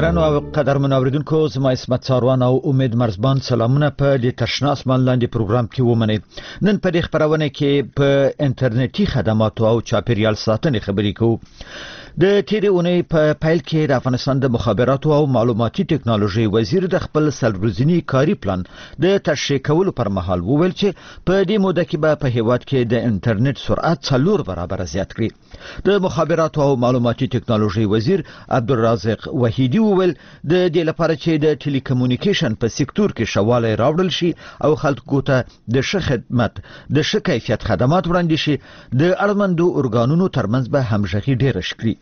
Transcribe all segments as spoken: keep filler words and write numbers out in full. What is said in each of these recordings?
درنو او قدرمن اوریدونکو زما اسمت ساروان او امید مرزبان سلامونه په دې تشنا اسمان لاندې پروګرام کې ومنئ. نن په دې خبرونه کې په انټرنیټي خدماتو او چاپیریال ساتنې خبرې کوو. د تیرې اونۍ په پیل کې د افغانستان د مخابراتو او معلوماتي ټکنالوژي وزیر د خپل سلورځنی کاري پلان د تشریح کولو پر مهال وویل چې په دې موده کې به په هیواد کې د انټرنیټ سرعت څلور برابر زیات کړي. د مخابراتو او معلوماتي ټکنالوژي وزیر عبدالرازق وحیدی وویل د دې لپاره چې د ټلیکومونیکیشن په سکتور کې شواله راوړل شي او خلکو ته د ښه خدمت د ښه کیفیت خدمات وړاندې شي، د اړوندو ارګانونو ترمنځ به همغږي ډیره شي.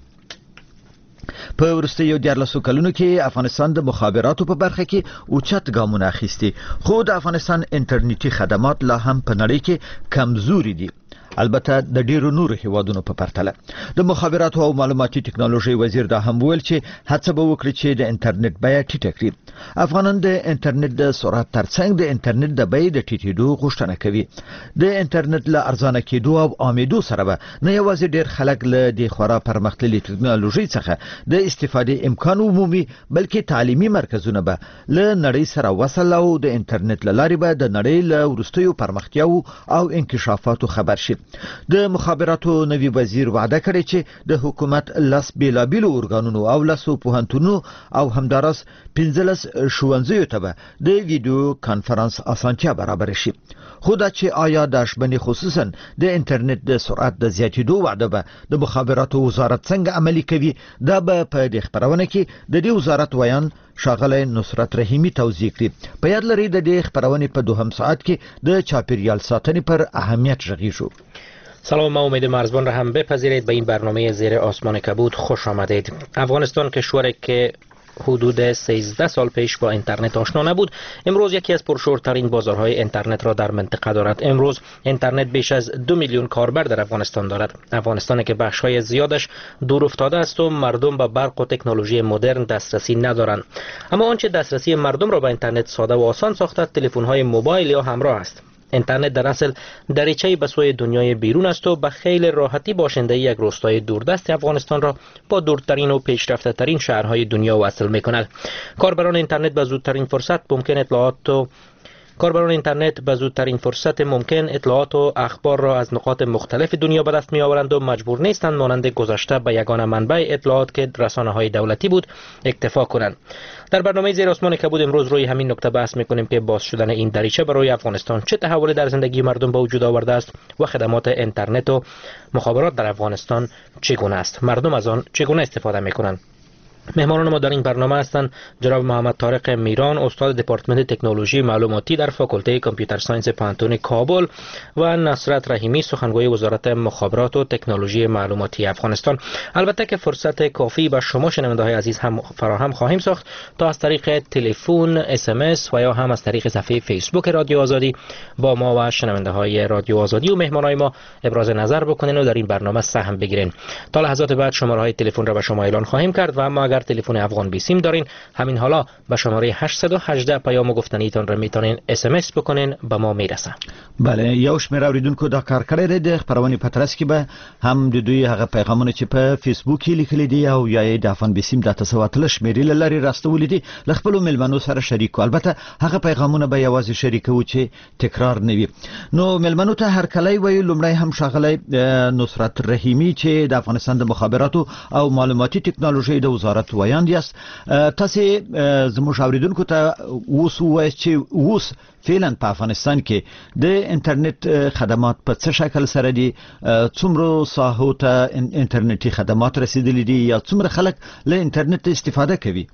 په ورستیو دیارلسو کلونو کې افغانستان د مخابراتو په برخه کې اوچت ګامونه اخیستي، خو د افغانستان انټرنیټي خدمات لا هم په نړۍ کې کمزوري دي، البته د ډیرو نورو هیوادونو په پرتله. د مخابراتو او معلوماتي ټکنالوژي وزیر دا هم ویل چې هڅه به وکړي چې د انټرنیټ بیه ټیټه کړي. افغانان د انټرنیټ د سرعت ترڅنګ د انټرنیټ د بیې د ټیټېدو غوښتنه کوي. د انټرنیټ له ارزانه کېدو او عامېدو سره به نه یوازې ډیر خلک له د خورا پرمختللي ټکنالوژي څخه د استفادې امکان ومومي، بلکې تعلیمي مرکزونه به له نړۍ سره وصل او د انټرنیټ له لارې به د نړۍ له وروستیو پرمختیاو او انکشافاتو خبر شي. د مخابراتو نوی وزیر وعده کړې چې د حکومت لاس بیلابیلو ارګانونو او لاسو پوهنتونو او همدارس پنځلس ښوونځیو ته به د ویډیو کانفرنس اسانتیا برابر شي. خو دا چې آیا د شبنې خصوصا د انټرنیټ د سرعت د زیاتېدو وعده به د مخابراتو وزارت څنګه عملي کوي، دا به په دې خبرونه کې د دې وزارت ویان ښاغلی نصرت رحیمي توضیح کړي. په یاد لرئ د دې خبرونې په دوهم ساعت کې د چاپیریال ساتنې پر اهمیت غږیږو. سلام، ما امید مرزبان را هم بپذیرید. به این برنامه زیر آسمان کبود خوش آمدید. افغانستان کشوری که حدود سیزده سال پیش با اینترنت آشنا نبود، امروز یکی از پرشورترین بازارهای اینترنت را در منطقه دارد. امروز اینترنت بیش از دو میلیون کاربر در افغانستان دارد. افغانستان که بخش‌های زیادش دور افتاده است و مردم به برق و تکنولوژی مدرن دسترسی ندارند. اما آنچه دسترسی مردم را به اینترنت ساده و آسان ساخته، تلفن‌های موبایل یا همراه است. اینترنت در اصل دریچه‌ای به سوی دنیای بیرون است و به خیلی راحتی باشنده یک روستای دوردست افغانستان را با دورترین و پیشرفته ترین شهرهای دنیا وصل می‌کند. کاربران اینترنت به زودترین فرصت ممکن اطلاعات و کاربران اینترنت به زودترین فرصت ممکن اطلاعات و اخبار را از نقاط مختلف دنیا به دست می‌آورند و مجبور نیستند مانند گذشته به یگانه منبع اطلاعات که رسانه‌های دولتی بود اکتفا کنند. در برنامه زیر آسمان کبود امروز روی همین نکته بحث می‌کنیم که باز شدن این دریچه برای افغانستان چه تحولی در زندگی مردم به وجود آورده است و خدمات اینترنت و مخابرات در افغانستان چگونه است، مردم از آن چگونه استفاده می‌کنند. مهمانان ما در این برنامه هستند جناب محمد طارق میران، استاد دپارتمنت تکنولوژی معلوماتی در فاکولته کامپیوتر ساینس پانتون کابل و نصرت رحیمی، سخنگوی وزارت مخابرات و تکنولوژی معلوماتی افغانستان. البته که فرصت کافی به شما شنونده های عزیز هم فراهم خواهیم ساخت تا از طریق تلفن، اس ام اس و یا هم از طریق صفحه فیسبوک رادیو آزادی با ما و شنونده های رادیو آزادی و مهمانای ما ابراز نظر بکنین و در این برنامه سهم بگیرین. تا لحظات بعد شماره های تلفن را به شما اعلان خواهیم کرد و اما اگر تلفن افغان بیسیم دارین، همین حالا به شماره هشت یک هشت پیام گفتنیتان را میتونین اس ام اس بکنین، به ما میرسه. بله، یو شمیر اوریدونکو دا کار کړی دی. خبرونه په ترڅ کې به هم د دوی هغه پیغامونه چې په فیسبوک کې لیکل دي او یا د افغان بیسیم د تسواتل شمیرې لري راستول دي ل خپل ملمنو سره شریکو. البته هغه پیغامونه به یوازې شریکو چې تکرار نه وي. نو ملمنو ته هر کله وی لومړی هم شاغلی نصرت رحیمی چې د افغانستان د مخابراتو او معلوماتي ټکنالوژي د وزارت ویاند یاست. تاسو زموږ اوریدونکو ته اوس وایي چې اوس فعلا په افغانستان کې د انټرنیټ خدمات په څه شکل سره دي، څومره ساحو ته انټرنیټي خدمات رسیدلي دي یا څومره خلک له انټرنیټ استفاده کوي؟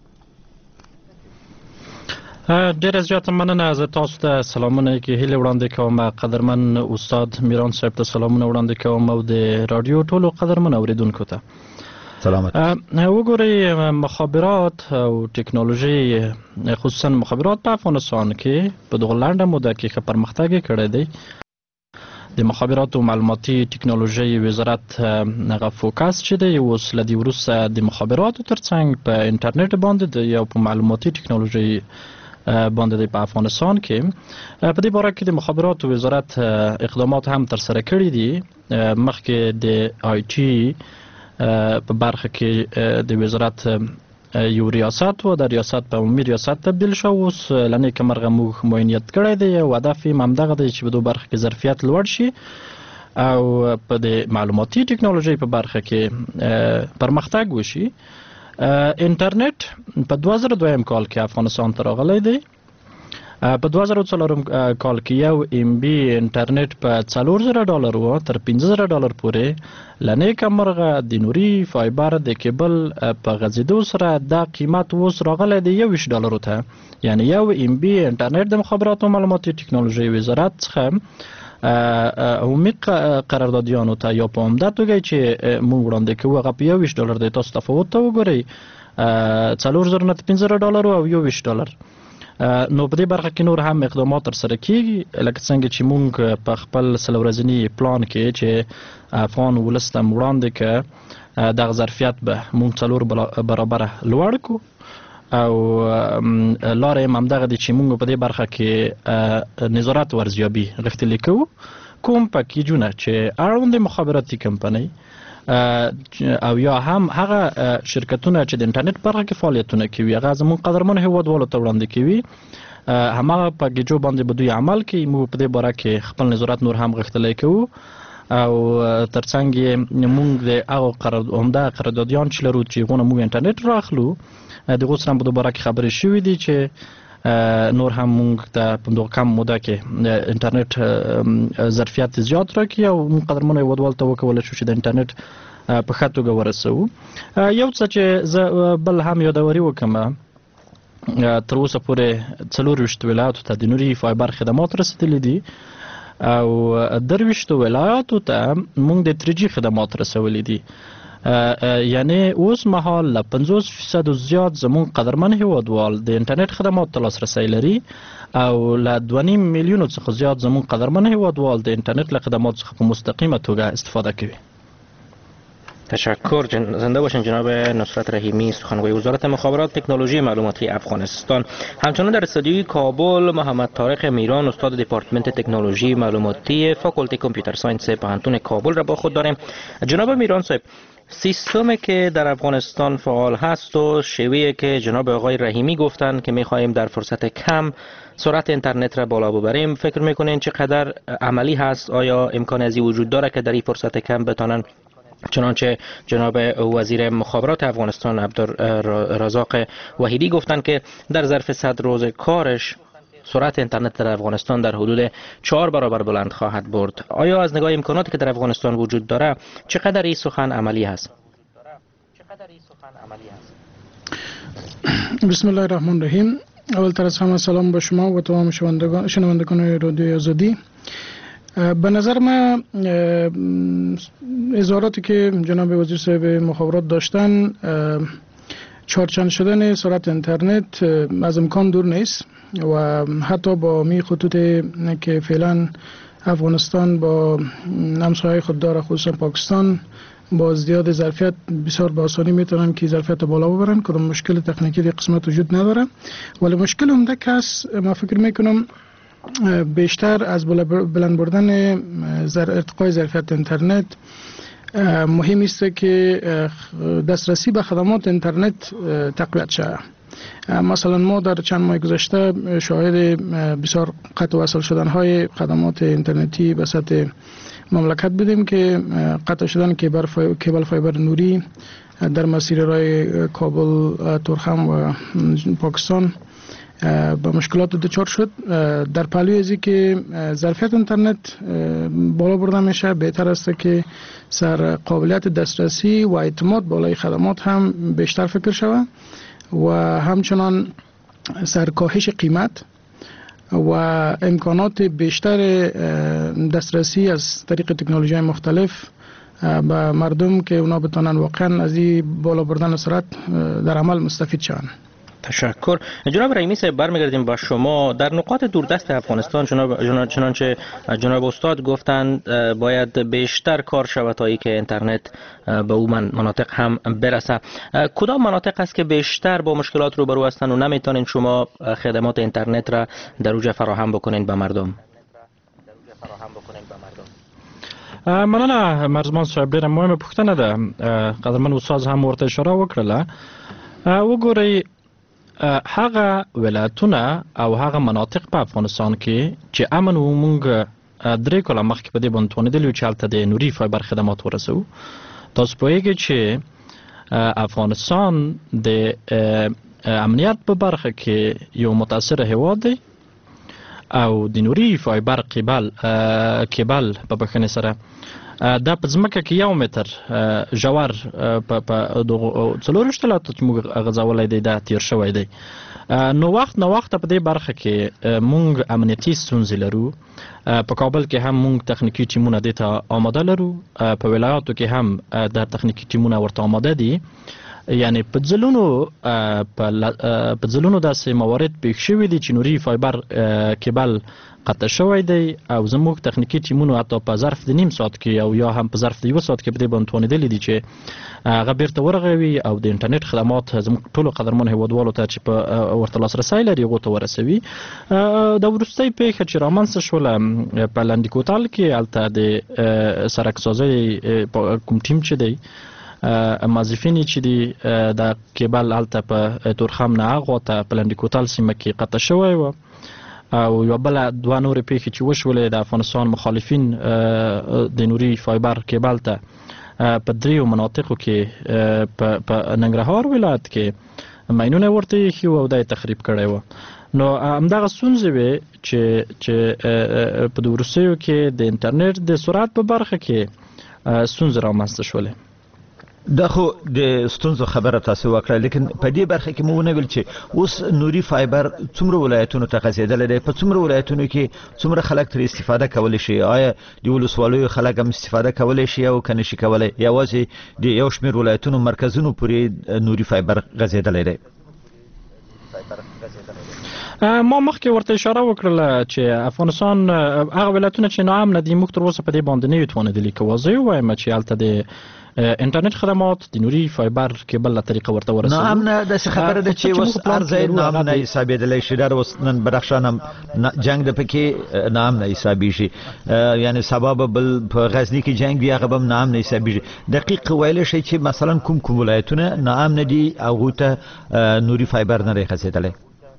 ډیره زیاته مننه. زه تاسو ته سلامونه کې هیله وړاندې کوم. قدرمن استاد میران صاحب ته سلامونه وړاندې کوم او د رادیو ټولو قدرمن اوریدونکو ته سلامت. وګورئ، مخابرات او ټکنالوژي خصوصا مخابرات په افغانستان کې په دغه لنډه موده کې ښه پرمختګ کړی دی. د مخابرات او معلوماتي ټکنالوژي وزارت هغه فوکس چې دی اوس له دې وروسته د مخابراتو ترڅنګ په انټرنیټ باندې یا په معلوماتي ټکنالوژي باندې په افغانستان کې په دې باره کې د مخابراتو وزارت اقدامات هم تر سره کړي دي. مخکې د آی ټي په برخه کې د وزارت یو ریاست و در ریاست په عمومي ریاست تبدیل شو. اوس لنې کمرغه موږ معاینیت کړی دی او هدف یې همدغه دی چې په دوه برخه کې ظرفیت لوړ شي او په د معلوماتي ټکنالوژي په برخه کې پرمختګ وشي. انټرنیټ په دوه زره دوه کال کې افغانستان ته راغلی دی. په دوه زره څلور کال کې یو ام بي انټرنیټ په څلور زره ډالر و تر پنځه زره ډالر پورې. لنې کمرغه د نوري فایبر د کیبل په غځېدو سره دا قیمت اوس راغلی دی یو ویشت ډالرو ته. یعنی یو ام بي انټرنیټ د مخابراتو او معلوماتي ټکنالوژي وزارت څخه عمومي قراردادیانو ته یا په عمده توګه چې موږ وړاندې کوو هغه په یو ویشت ډالر دی. تاسو تفاوت ته وګورئ، څلور زره نه پنځه زره ډالر او یو ویشت ډالر. نو په دې برخه کې نور هم اقدامات ترسره کیږي لکه څنګه چې موږ په خپل سل ورځني پلان کې چې افغان ولس ته وړاندې کړ دغه ظرفیت به موږ څلور برابره لوړ کړو او لارې هم همدغه دي چې موږ په دې برخه کې نظارت ورزیابي غښتلي کوو. کوم پکیجونه چې اړوند مخابراتي کمپنۍ او یا هم هغه شرکتونه چې د انټرنیټ برخه کې فعالیتونه کوي هغه زموږ قدرمن هیوادوالو ته وړاندې کوي هماغه پکیجو باندې به دوی عمل کوي. موږ په دې باره کې خپل نظارت نور هم غښتلی کوو او ترڅنګ یې موږ د هغو عمده قراردادیان چې لرو چې هغونه موږ انټرنیټ راخلو د هغو سره هم په دې باره کې خبرې شوي دي چې نور هم موږ ته په دغه کم موده کې انټرنیټ ظرفیت زیات راکړي او موږ قدرمنو هیوادوالو ته وکولی شو چې د انټرنیټ په ښه توګه ورسوو. یو څه چې زه بل هم یادوري وکړم، تر اوسه پورې څلور ویشت ولایاتو ته د نوري فایبر خدمات رسېدلي دي او درویشتو ولایاتو ته موږ د تری جي خدمات رسولي دي. یعنی اوس مهال له پنځوس فیصد زیات زموږ قدرمن هیوادوال د انټرنیټ خدمات ته لاسرسی لري او له دوه نیم میلیونو څخه زیات زموږ قدرمن هیوادوال د انټرنیټ له خدماتو څخه په مستقیمه توګه استفاده کوي. تشکر. جن... زنده باشین جناب نصرت رحیمی، سخنگوی وزارت مخابرات تکنولوژی معلوماتی افغانستان. همچنان در استودیوی کابل محمد طارق میران، استاد دپارتمنت تکنولوژی معلوماتی فاکولته کامپیوتر ساینس پانتون کابل را با خود داریم. جناب میران صاحب، سیستمی که در افغانستان فعال هست و شیوهی که جناب آقای رحیمی گفتن که میخواهیم در فرصت کم سرعت اینترنت را بالا ببریم، فکر میکنین چقدر عملی هست؟ آیا امکان ازی وجود داره که در این فرصت کم بتانن چنانچه جناب وزیر مخابرات افغانستان عبدالرزاق وحیدی گفتن که در ظرف صد روز کارش سرعت اینترنت در افغانستان در حدود چهار برابر بلند خواهد برد؟ آیا از نگاه امکاناتی که در افغانستان وجود داره چقدر این سخن عملی هست؟ بسم الله الرحمن الرحیم. اول تر از همه سلام به شما و تمام شنوندگان رادیو آزادی. به نظر من اظهاراتی که جناب وزیر صاحب مخابرات داشتن چارچند شدن سرعت اینترنت از امکان دور نیست و حتی با می خطوط که فعلا افغانستان با همسایه‌های خود داره، خصوصا پاکستان، با ازدیاد ظرفیت بسیار با آسانی میتونن که ظرفیت بالا ببرن. کدام مشکل تکنیکی در قسمت وجود نداره، ولی مشکل عمده که هست ما فکر میکنم بیشتر از بلند بردن ارتقای ظرفیت اینترنت مهم است که دسترسی به خدمات اینترنت تقویت شود. مثلا ما در چند ماه گذشته شاهد بسیار قطع وصل شدن های خدمات اینترنتی به سطح مملکت بودیم که قطع شدن کیبل فایبر نوری در مسیر راه کابل، تورخم و پاکستان با مشکلات دچار شد. در پهلوی ازی که ظرفیت اینترنت بالا برده میشه، بهتر است که سر قابلیت دسترسی و اعتماد بالای خدمات هم بیشتر فکر شود و همچنان سر کاهش قیمت و امکانات بیشتر دسترسی از طریق تکنولوژی مختلف به مردم که اونا بتونن واقعا از این بالا بردن سرعت در عمل مستفید شوند. تشکر. جناب رحیمی صاحب، برمیگردیم با شما. در نقاط دوردست افغانستان جناب چنانچه جناب استاد گفتند باید بیشتر کار شود تا که اینترنت به اون مناطق هم برسه. کدام مناطق است که بیشتر با مشکلات روبرو هستند و نمیتونین شما خدمات اینترنت را در اوج فراهم بکنین به مردم؟ مننه مرزمان صاحب، ډیره مهمه پوښتنه ده. قدرمن استاد هم ورته اشاره وکړه. وګورئ هغه ولایتونه او هغه مناطق په افغانستان کې چې امن و مونږ درې کاله مخکې په دې باندې توانېدلي چې هلته د نوري فایبر خدمات ورسوو. تاسو پوهېږئ چې افغانستان د امنیت په برخه کې یو متاثره هیواد دی او د نوري فایبر کیبل کیبل په بخښنې سره دا په ځمکه کې یو متر ژور په دغو څلورویشت ولایتو چې موږ غځولی دی دا تیر شوی دی. نو وخت نو وخت په دې برخه کې موږ امنیتي ستونزې لرو. په کابل کې هم موږ تخنیکي ټیمونه دې ته آماده لرو، په ولایاتو کې هم د تخنیکي ټیمونه ورته آماده دي. یعنی په ځلونو په ځلونو داسې موارد پېښ شوي دي چې نوري فایبر کیبل قطع شوی دی او زموږ تخنیکي ټیمونو حتی په ظرف د نیم ساعت کې او یا هم په ظرف د یوه ساعت کې په دې باندې توانېدلي دي چې هغه بیرته ورغوي او د انټرنیټ خدمات زموږ ټولو قدرمنو هیوادوالو ته چې په ورته لاسرسی لري هغو ته ورسوي. د وروستۍ پېښه چې رامنځته شوله په لنډي کوتل کې هلته د سرک سازۍ کوم ټیم چې دی مازیفینی چې دی د کیبل هلته په تورخم نه هغو ته په لنډي کوتل سیمه کې قطع شوی و او یوه بله دوه نورې پېښې چې وشولې د افغانستان مخالفین د نوري فایبر کیبل ته په دریو مناطقو کې په ننګرهار ولایت کې ماینونه ورته ایښي وو او دا یې تخریب کړی و. نو همدغه ستونزې وې چې په د وروستیو کې د انټرنیټ د سرعت په برخه کې ستونزې رامنځته شولې. دا خو د ستونزو خبره تاسو وکړه، لیکن په دې برخه کې مو ونه ویل چې اوس نوري فایبر څومره ولایتونو ته غځېدلی دی، په څومره ولایتونو کې څومره خلک ترې استفاده کولی شي؟ آیا د ولسوالیو خلک هم استفاده کولی شي او که نشي کولی؟ یوازې د یو شمېر ولایتونو مرکزونو پورې نوري فایبر غځېدلی دی؟ ما مخکې ورته اشاره وکړله چې افغانستان هغه ولایتونه چې ناامنه دي موږ تر اوسه په دې باندې نه یو توانېدلي که واضح ووایم چې هلته د انټرنیټ خدمات د نوري فایبر کیبل له طریقه ورته ورسوي. ناامنه داسې خبره ده چې اوس هر ځای ناامنه حسابېدلی شي. دا اوس نن بدخشان هم جنګ د پکې ناامنه حسابېږي، یعنې سبا به بل په غزني کې جنګ وي هغه به هم ناامنه حسابېږي. دقیق ویلی شئ چې مثلا کوم کوم ولایتونه ناامنه دي هغو ته نوري فایبر نه دی غځېدلی؟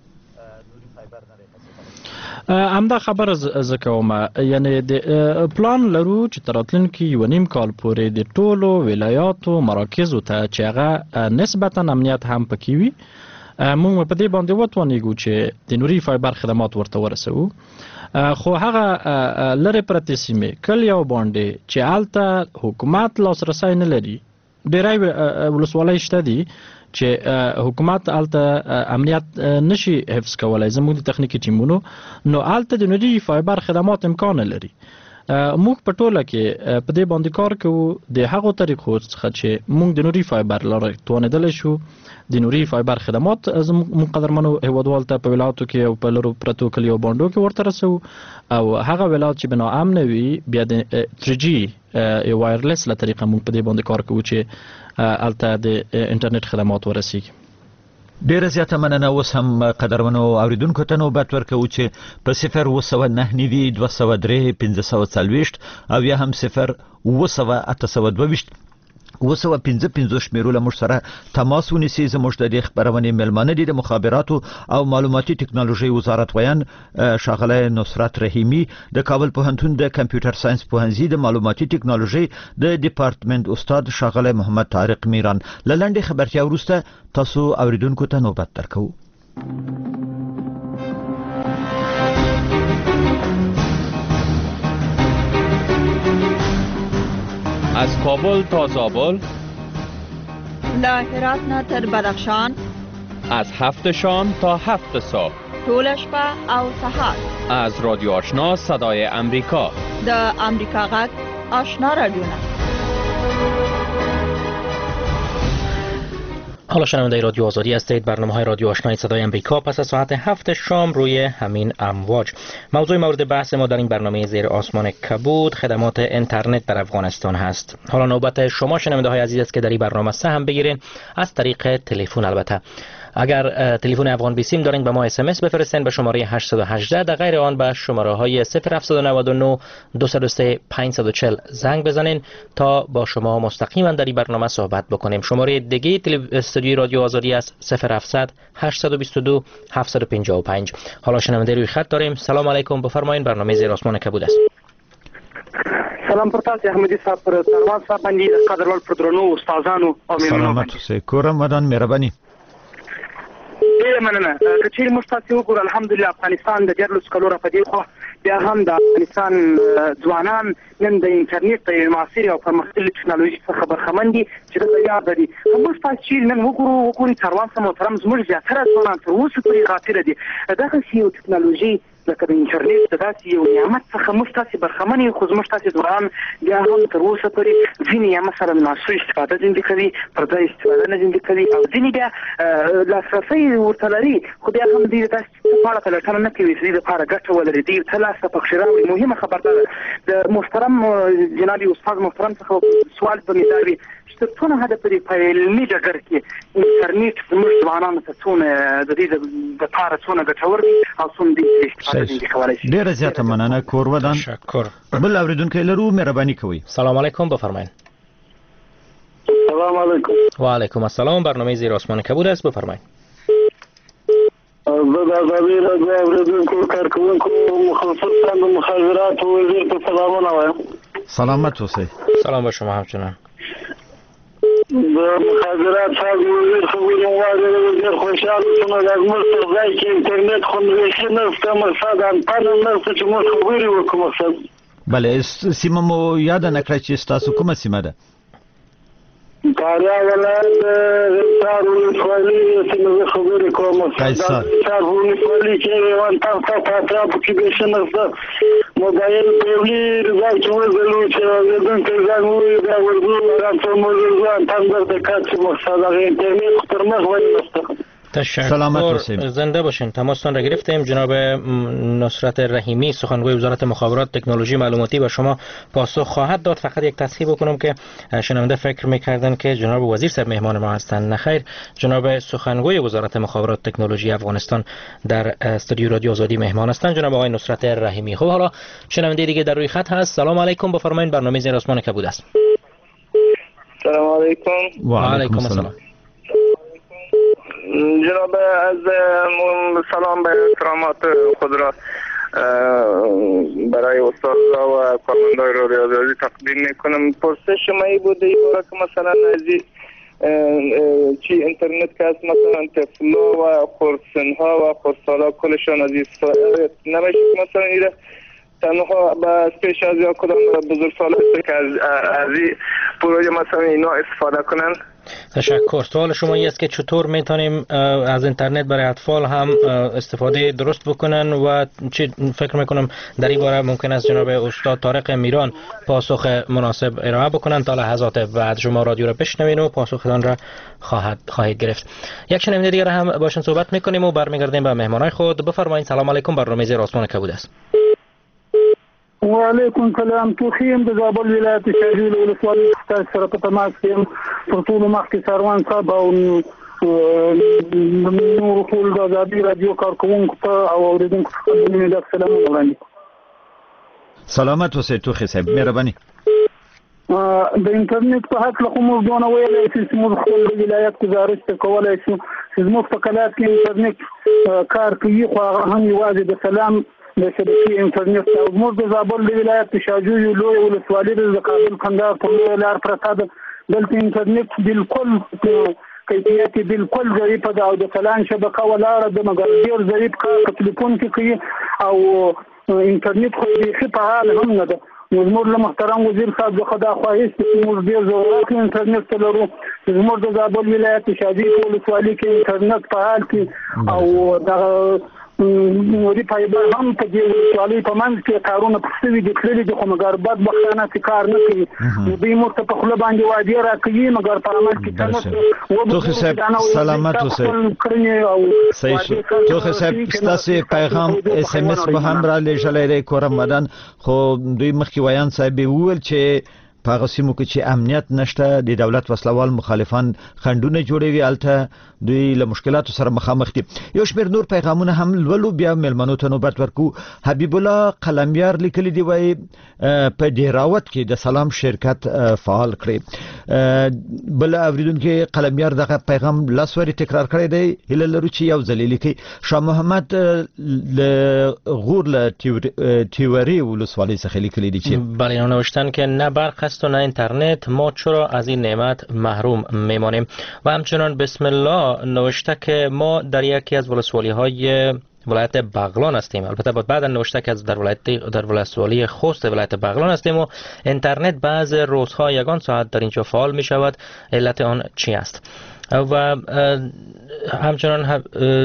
همدا خبره زه کوم، یعنې د پلان لرو چې تر راتلونکي یوه نیم کال پورې د ټولو ولایاتو مراکزو ته چې هغه نسبتا امنیت هم پکې وي موږ په دې باندې وتوانېږو چې د نوري فایبر خدمات ورته ورسوو. خو هغه لرې پرتې سیمې کلي او باندې چې هلته حکومت لاسرسی نه لري، ډېری ولسوالۍ شته دي چې حکومت هلته امنیت نشي حفظ کولی زموږ د تخنیکي ټیمونو، نو هلته د نوري فایبر خدمات امکان نه لري. موږ په ټوله کې په دې باندې کار کوو د هغو طریقو څخه چې موږ د نوري فایبر لاره توانېدلی شو د نوري فایبر خدمات زموږ قدرمنو هیوادوالو ته په ولایاتو کې او په لرو پرتو کلیو باندو کې ورته رسوو او هغه ولایات چې به ناامنه وي بیا د تری جي وایرلیس له طریقه موږ په دې باندې کار کوو چې هلته د انټرنیټ خدمات ورسیږي. ډیره زیاته مننه. اوس هم قدرمنو اوریدونکو ته نوبت ورکوو چې په صفر اوه سوه نهه نوي دوه سوه درې پنځه سوه څلوېښت او یا هم صفر اوه سوه اته سوه دوه ویشت اوه سوه پنځه پنځوس شمېرو له موږ سره تماس ونیسي. زموږ د دې خپرونې میلمانه دي د مخابراتو او معلوماتي ټکنالوژۍ وزارت ویان ښاغلی نصرت رحیمي، د کابل پوهنتون د کمپیوټر ساینس پوهنځي د معلوماتي ټکنالوژۍ د ډیپارټمنټ استاد ښاغلی محمد طارق میران. له لنډې خبرتیا وروسته تاسو اوریدونکو ته نوبت درکوو. از کابل تا زابل، له هرات نه تر بدخشان، از هفت شام تا هفت صبح، ټوله شپه او سهار، از رادیو آشنا صدای امریکا، د امریکا غږ آشنا رادیوونه. حالا شنونده رادیو آزادی هستید. برنامه های رادیو آشنای صدای امریکا پس از ساعت هفت شام روی همین امواج. موضوع مورد بحث ما در این برنامه زیر آسمان کبود خدمات اینترنت در افغانستان هست. حالا نوبت شما شنونده های عزیز است که در این برنامه سهم بگیرین از طریق تلفن. البته اگر تلفن افغان بیسیم دارین به ما اس ام اس بفرستین به شماره هشت یک هشت در غیر آن به شماره های صفر هفت نه نه دو صفر سه پنج چهار صفر زنگ بزنین تا با شما مستقیما در این برنامه صحبت بکنیم. شماره دیگه استودیوی رادیو آزادی است صفر هفتصد هشتصد و بیست و دو هفتصد و پنجاه و پنج. حالا شنونده روی خط داریم. سلام علیکم، بفرمایید. برنامه زیر آسمان کبود است. سلام پر تاسو احمدي صاحب پر سروان صاحب باندې قدرول پر درنو استادانو او سلامت اوسئ. کورم مدان مهرباني. ډیره مننه. که چیرې موږ تاسو وګورو الحمدلله افغانستان د دیارلس کلو په دې خو بیا هم د افغانستان ځوانان نن د انټرنیټ په معاصر او پرمختللي ټکنالوژي څخه برخمن دي چې د یاد دي. موږ تاسو چې نن وګورو وګورئ سروان صاحب محترم زموږ زیاتره ځوانان تر اوسه پورې غافل دي. دغه یو ټکنالوژي لکه د انټرنیټ د داسې یو نعمت څخه موږ تاسې برخمن یو، خو زموږ تاسې ځوانان بیا هم تر اوسه پورې ځینې یا مثلا ناسو استفاده ځینې کوي، پر ځای استفاده نه ځینې کوي، او ځینې بیا لاسرسی ورته لري خو بیا هم دوی د داسې څه په اړه پلټنه نه کوي چې دوی دپاره ګټه ولري. دوی څه لاسته پکښې راوړي. مهمه خبره ده د محترم جناب استاد محترم څخه سوال په مې دا وي چې تر څونه حده پورې په علمي ډګر کې انټرنیټ زموږ ځوانانو ته څونه د دې دپاره څونه ګټور دی او څونه دوی استفاده ډیره زیاته مننه. کور ودان تشکر. بل اوریدونکي لرو، مهرباني کوئ. سلام علیکم، بفرمایید. سلام علیکم. و علیکم السلام. برنامه زیر آسمان کبود است، بفرمایید. زه د ازادي راډیو اوریدونکو کارکوونکو خصوصا د مخابراتو وزیر ته سلامونه وایم. سلامت اوسئ. سلام به شما همچنان. د مخابرات صاحب وزیر خبرې واورېدې، ډېر خوشحاله شوم. دا زموږ په ځای کې انټرنیټ خوندویښي نشته، مقصد انټن نشته چې موږ خبرې وکړو. مقصد بله سیمه مو یاد نه کړه چې ستاسو کومه سیمه ده؟ فاریاب ولایت قیصار ولسوالي سیمه زه خبرې کوم. قیصار قیصار ولسوالي کې یوان تاسو په اطرافو کې بیخي نشته. موبایل په یو لرې ځای کې وځلو چې اورېدونکی زنګ ووایي بیا ورځو هغه څو موږ ځو انټن درته کار چې مقصد هغه انټرنیټ خو تر مخ ولې نشته. تشکر. زنده باشین. تماستان را گرفتیم. جناب نصرت رحیمی سخنگوی وزارت مخابرات تکنولوژی معلوماتی به شما پاسخ خواهد داد. فقط یک تصحیح بکنم که شنونده فکر میکردن که جناب وزیر صاحب مهمان ما هستند. نخیر، جناب سخنگوی وزارت مخابرات تکنولوژی افغانستان در استودیو رادیو آزادی مهمان هستند، جناب آقای نصرت رحیمی. خب حالا شنونده دیگه در روی خط هست. سلام علیکم، بفرمایید. برنامه زیر آسمان کبود است. سلام علیکم. و علیکم السلام. جناب از سلام به احترامات خود را برای استاد و کارمندان رادیو آزادی تقدیم میکنم. پرسش ما این بوده که مثلا از چی اینترنت که هست مثلا طفلا و خردسنها و خردسالا کلشان از استفاده نمیشه مثلا ایره تنها با پیش از یا کدام بزرگسال است که از از این پروژه مثلا اینا استفاده کنن. تشکر. سوال شما این است که چطور میتونیم از اینترنت برای اطفال هم استفاده درست بکنن و چی فکر میکنم در این باره ممکن است جناب استاد طارق میران پاسخ مناسب ارائه بکنن. تا لحظات بعد شما رادیو را بشنوین و پاسختان را خواهد خواهید گرفت. یک شنونده دیگر هم باشون صحبت میکنیم و برمیگردیم به مهمانای خود. بفرمایید. سلام علیکم. برنامه زیر آسمان کبود است. و علیکم السلام. توخیم د زابل ولایت شاجوی ولسوالي تاسو سره په تماس کې پر ټولو مخکې سروان صاحب او نور ټول د ازادي راډیو کارکوونکو ته او اوریدونکو ته د سلامونه وړاندې. سلامت اوسئ توخی صاحب، مهرباني. د انټرنیټ په حق له کوم ځونه ویلای شي چې موږ خپل ولایت گزارش کولای شو چې زموږ په کلات کې انټرنیټ کار کوي، خو هغه هم یوازې د سلام د شبکې انټرنیټ او زموږ د زابل د ولایت شاجوی لوی ولسوالي د کابل کندهار په لویه لار پرته ده. دلته انټرنیټ بالکل کیفیت بالکل ضعیف ده او د سلام شبکه ولاړه ده، مګر ډېر ضعیف کار په تلیفون کې کوي او انټرنیټ خو بیخي فعال هم نه ده. زموږ له محترم وزیر صاحب څخه دا خواهش چې موږ ډېر ضرورت انټرنیټ ته لرو چې زموږ د زابل ولایت شاجوی ولسوالي کې انټرنیټ فعال کړي او دغه نوري فایبر هم په دې ولسوالۍ په منځ کې کارونه پکې دي کړلي دي، خو مګر بدبختانه چې کار نه کوي. دوی موږ ته په خوله باندې وعدې راکوي مګر په عمل کې څه توخی صاحب سلامت اوسئ. صحیح. توخی صاحب ستاسو پیغام اس ام اس به هم را لېږلی دی کورم مدن، خو دوی مخکې ویان صاحب وویل چې په هغه سیمو کې چې امنیت نشته د دولت وسلوال مخالفان خندونه جوړوي الته دوی له مشکلاتو سره مخامخ دي. یو شمېر نور پیغامونه هم لولو بیا ملمنو ته نوبت ورکو. حبیب الله قلمیار لیکلي دی وای په ډیراوت کې د سلام شرکت فعال کړي. بل اوریدونکو قلمیار دغه پیغام لاسوري تکرار کړی دی. هله لرو چې یو ځل لیکي شاه محمد ل غور ل تیوری ولسوالی څخه لیکلي دی چې بله نوشتن که نه برق است و نه اینترنت، ما چرا از این نعمت محروم میمانیم. و همچنان بسم الله نوشته که ما در یکی از ولسوالی های ولایت بغلان هستیم. البته بعد نوشته که از در ولایت در ولسوالی خوست ولایت بغلان هستیم و اینترنت بعض روزها یگان ساعت در اینجا فعال می شود. علت آن چی است؟ و همچنان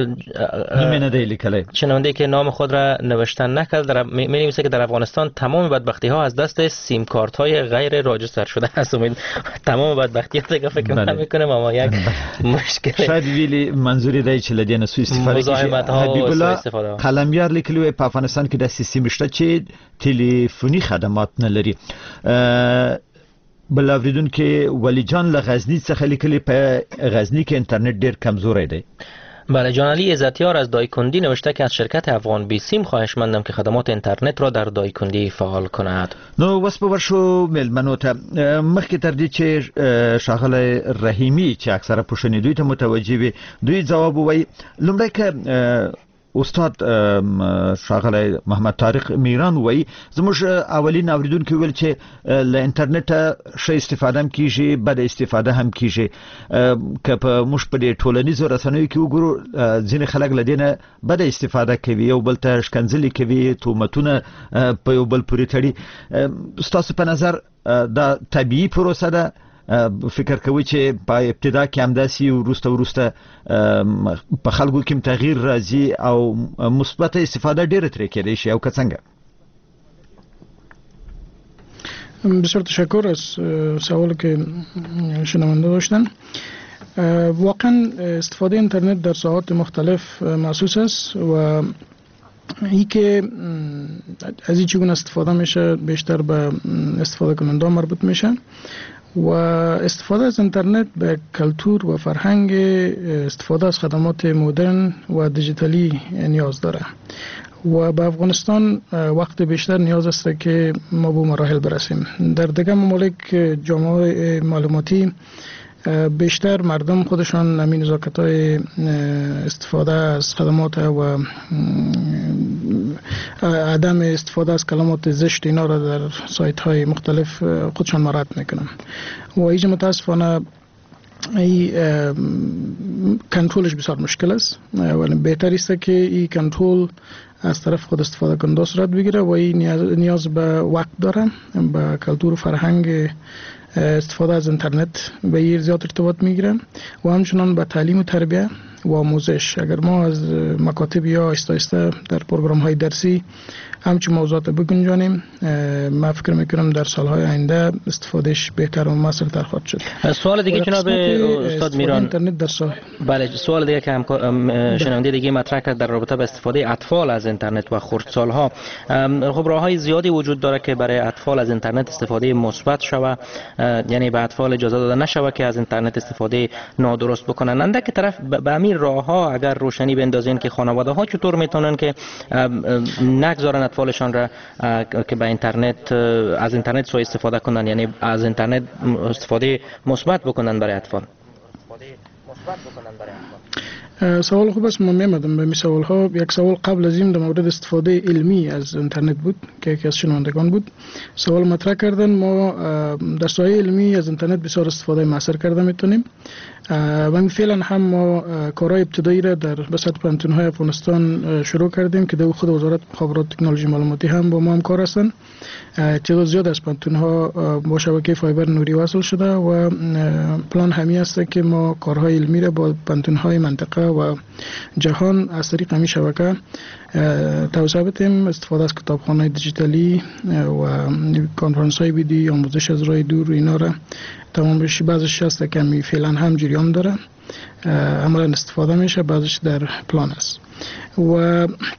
شنونده که نام خود را نوشتن نکرد می نویسه که در افغانستان تمام بدبختی ها از دست سیم کارت های غیر راجستر شده است. تمام بدبختی ها دیگه فکر نمیکنم اما یک مشکل شاید ویلی منظوری دی چې لدین سو استفاده کیږي. حبیب الله قلمیار لیکلی په افغانستان کې د سیستم شته چې ټلیفوني خدمات نه لري. بل اوریدون کې ولی جان له غزنی څخه لیکلی په غزنی کې اینترنت ډیر کمزورې دی. بله جان علی عزتیار از دایکندی نوشته که از شرکت افغان بی سیم خواهش مندم که خدمات اینترنت را در دایکندی فعال کند. نو وس په ورشو ملمنو ته مخکې تر دې چې شاغله رحیمی چې اکثره پوښتنې دوی ته متوجه وي دوی جواب وایي. لومړی که استاد شاغله محمد طارق میران وای زموږ اولین اوریدونکو ویل چې له انټرنیټ ښه استفاده هم کیږي بد استفاده هم کیږي. که په موږ په ټولنیزو رسنیو کې وګورو ځینې خلک له دې بد استفاده کوي یو بل ته ښکنځلې کوي تهمتونه په یو بل پورې تړي. ستاسو په نظر دا طبیعي پروسه ده؟ فکر کوي چې په ابتدا کې همداسې وروسته وروسته په خلکو کې تغییر راځي او مثبت استفاده ډیره ترې کېدای شي او که څنګه؟ بسیار تشکر از سوالی که شنونده داشتن. واقعا استفاده اینترنت در ساعات مختلف محسوس است و ای که از این چگونه استفاده میشه بیشتر به استفاده کننده مربوط میشه و استفاده از اینترنت به کلتور و فرهنگ استفاده از خدمات مدرن و دیجیتالی نیاز داره و به افغانستان وقت بیشتر نیاز است که ما به مراحل برسیم. در دیگر ممالک جامعه معلوماتی بیشتر مردم خودشان همین نزاکت‌های استفاده از خدمات و عدم استفاده از کلمات زشت اینا را در سایت های مختلف خودشان مراعات میکنن و اینجا متاسفانه ای کنترلش بسیار مشکل است ولی بهتر است که این کنترل از طرف خود استفاده کننده صورت بگیره و این نیاز به وقت داره به کلتور و فرهنگ استفاده از اینترنت به این زیاد ارتباط میگیره و همچنان به تعلیم و تربیه و آموزش. اگر ما از مکاتب یا آهسته آهسته در پروگرام های درسی همچون موضوعات بگنجانیم من فکر میکنم در سالهای آینده استفادهش بهتر و مؤثرتر خواهد شد. سوال دیگه جناب استاد میران اینترنت در سال بله سوال دیگه که شنونده دیگه مطرح کرد در رابطه با استفاده اطفال از اینترنت و خردسال‌ها. خب راه‌های زیادی وجود داره که برای اطفال از اینترنت استفاده مثبت شوه، یعنی به اطفال اجازه داده نشوه که از اینترنت استفاده نادرست بکنن. اندک طرف به همین راه‌ها اگر روشنی بندازین که خانواده‌ها چطور میتونن که نگذارن اطفالشان را که به اینترنت از اینترنت سوء استفاده کنن، یعنی از اینترنت استفاده مثبت بکنن برای اطفال. سوال خوب است. من می‌آمدم به این سوال ها. یک سوال قبل از این در مورد استفاده علمی از اینترنت بود که یکی از شنوندگان بود سوال مطرح کردن. ما در سایه علمی از اینترنت بسیار استفاده موثر کرده میتونیم و فعلا هم ما کارهای ابتدایی را در بساط پانتون‌های افغانستان شروع کردیم که در خود وزارت مخابرات تکنولوژی معلوماتی هم با ما همکار هستند. تعداد زیاد از پانتون‌ها با شبکه فایبر نوری وصل شده و پلان همی است که ما کارهای علمی را با پانتون‌های منطقه و جهان از طریق همین شبکه توسعه بدیم. استفاده از کتابخانه‌های دیجیتالی و کنفرانس‌های ویدیویی، آموزش از راه دور اینا را تمام بشه. بعضش هست که می فعلا هم جریان داره عملا استفاده میشه، بعضش در پلان است و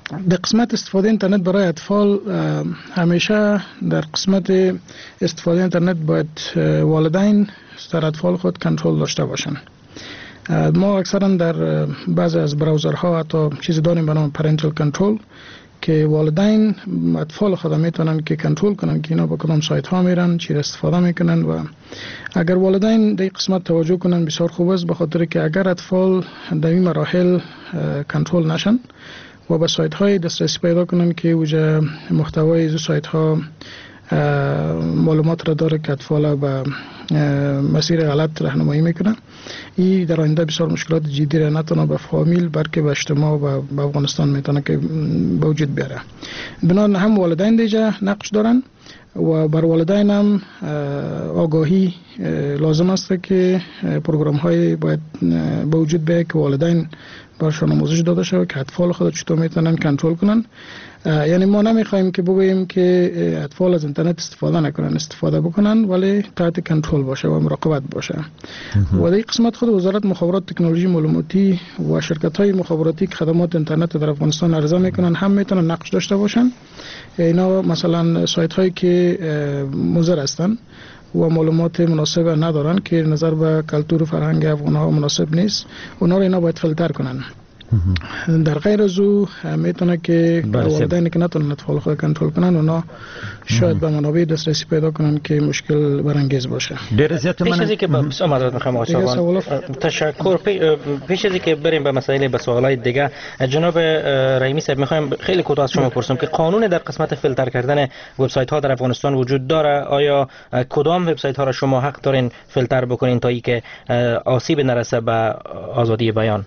در قسمت استفاده اینترنت برای اطفال همیشه در قسمت استفاده اینترنت باید والدین در اطفال خود کنترل داشته باشند. ما اکثرا در بعضی از براوزرها حتی چیزی داریم به نام پرنتال کنترل که والدین اطفال خود میتونن که کنترل کنن که اینا به کدام سایت ها میرن، چی استفاده میکنن و اگر والدین در قسمت توجه کنن بسیار خوب است، به خاطر که اگر اطفال در این مراحل کنترل نشن و به سایت های دسترسی پیدا کنن که وجه محتوای از سایت ها معلومات را داره که اطفال به مسیر غلط راهنمایی میکنه، این در آینده بسیار مشکلات جدی را نتونه به فامیل بلکه به اجتماع و به افغانستان میتونه که به وجود بیاره. بنابراین هم والدین دیجا نقش دارن و بر والدین هم آگاهی لازم است که پروگرام های باید به وجود بیاید که والدین برشان آموزش داده شود که اطفال خود چطور میتونن کنترل کنن. یعنی ما نمیخوایم که بگوییم که اطفال از اینترنت استفاده نکنن، استفاده بکنن ولی تحت کنترل باشه و مراقبت باشه. و در قسمت خود وزارت مخابرات تکنولوژی معلوماتی و شرکت های مخابراتی که خدمات اینترنت در افغانستان عرضه میکنن هم میتونن نقش داشته باشن. اینا مثلا سایت هایی که مضر هستن و معلومات مناسب ندارن که نظر به کلتور و فرهنگ افغان ها مناسب نیست، اونا رو اینا باید فیلتر کنن. در غیر از او میتونه که والدین که نتونن اطفال خود کنترل کنن اونا شاید به منابع دسترسی پیدا کنن که مشکل برانگیز باشه. پیش از اینکه بسیار معذرت میخوام آقای صاحبان، تشکر. پیش از اینکه بریم به مسائل به سوالای دیگه، جناب رحیمی صاحب میخوایم خیلی کوتاه از شما پرسم که قانون در قسمت فیلتر کردن وبسایت ها در افغانستان وجود داره؟ آیا کدام وبسایت ها را شما حق دارین فیلتر بکنین تا اینکه آسیب نرسه به آزادی بیان؟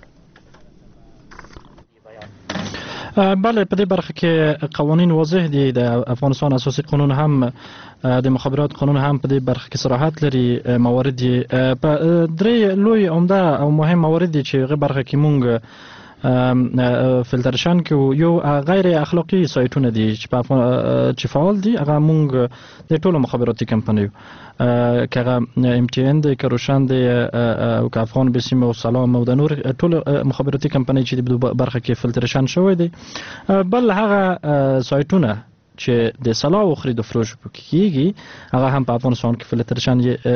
بله، په دې برخه کې قوانین واضح دي. د افغانستان اساسي قانون هم د مخابرات قانون هم په دې برخه کې صراحت لري. موارد په درې لوی عمده او مهم موارد دي چې هغه برخه کې مونږ فلترشن کې یو غیر اخلاقی سایتونه دي چې په چې فعال دي. هغه مونږ د ټولو مخابراتي کمپنیو که هغه ام تی ان دی، که روشن دی او که افغان بسیم او سلام او د نور ټولو مخابراتي کمپنۍ چې د برخه کې فلترشن شوی دي. بل هغه سایتونه چې د سلا او خرید او فروش کیږي هغه هم په افغانستان کې فلترشن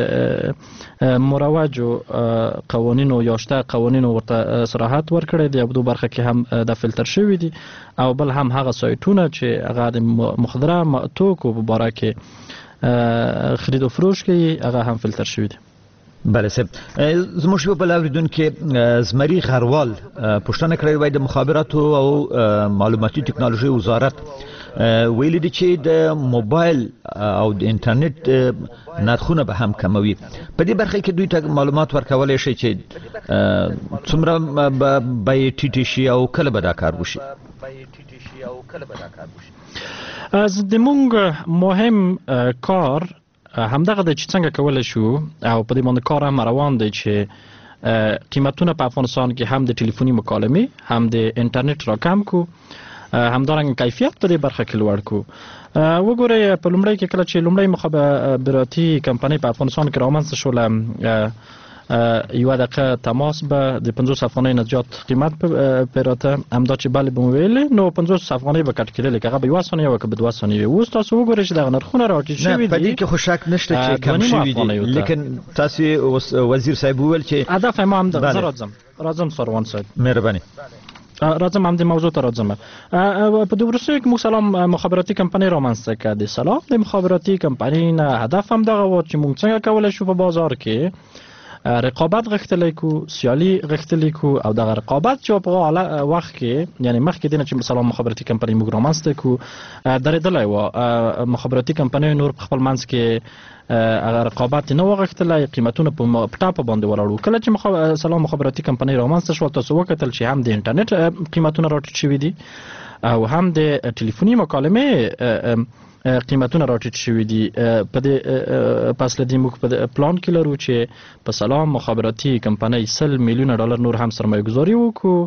مروج او قوانینو یا شته قوانینو ورته صراحت ورکړي دي. په دوه برخه کې هم د فلتر شوی دي او بل هم هغه سایتونه چې هغه د مخدره توکو په باره کې خرید او فروش کوي هغه هم فلتر شوی دي. بله صاحب، زموږ په اوریدونکو کې زمری غروال پوښتنه کړې وای د مخابراتو او معلوماتي ټکنالوژي وزارت ویل دي چې د موبایل او د انټرنیټ نرخونه به هم کموي. په دې برخه کې دوی ته معلومات ورکولای شي چې څومره به ټیټ شي او کله به دا کار وشي؟ از د مونږ مهم کار همدغه د چې څنګه کولای شو او په دې باندې کار هم روان دی چې قیمتونه په افغانستان کې هم د ټلیفوني مکالمې هم د انټرنیټ را کم کو، همدارنګه کیفیت په دې برخه کې لوړ کو. وګورئ په لومړی کې کله چې لومړی مخابراتي کمپنۍ په افغانستان کې رامنځته شوله یو دقیقه تماس به د پنځوس افغانۍ نه زیات قیمت پیراته همدا چې بله به مو ویلې نو پنځوس افغانۍ به کټ کېدلې که هغه به یوه ثانیه وه که به دوه ثانیې وي. اوس تاسو وګورئ چې دغه نرخونه راټیټ شوي دي. په دې کې خو شک نشته چې کم شوي دي، لیکن تاسو وزیر صاحب وویل چې هدف ما همدغه. زه راځم راځم سروان صاحب، مهرباني راځم هم د موضوع ته راځم. په دې وروستیو کې موږ سلام مخابراتي کمپنۍ رامنځته کړه. د سلام د مخابراتي کمپنۍ نه هدف هم دغه و چې موږ څنګه کولی شو په بازار کې رقابت غختلی کو، سیالی غختلی کو او دغه رقابت چې په غاله وخت کې یعنی مخکې دینه چې سلام مخابراتي کمپنۍ موږ رامنځته کو درېدلی و. مخابراتي کمپنۍ نور په خپل منځ کې هغه رقابت نه وغختلی، قیمتونه په ټاپه باندې ولاړ. کله چې سلام مخابراتي کمپنۍ رامنځته شول تاسو وکتل چې هم د انټرنیټ قیمتونه راټیټ شوي دي او هم د ټلیفوني مکالمې قیمتونه راټیټ شوي دي. په دې پس لدی موږ په پلان کې لرو چې په سلام مخابراتي کمپنۍ سل میلیونه ډالر نور هم سرمایه گذاري وکړو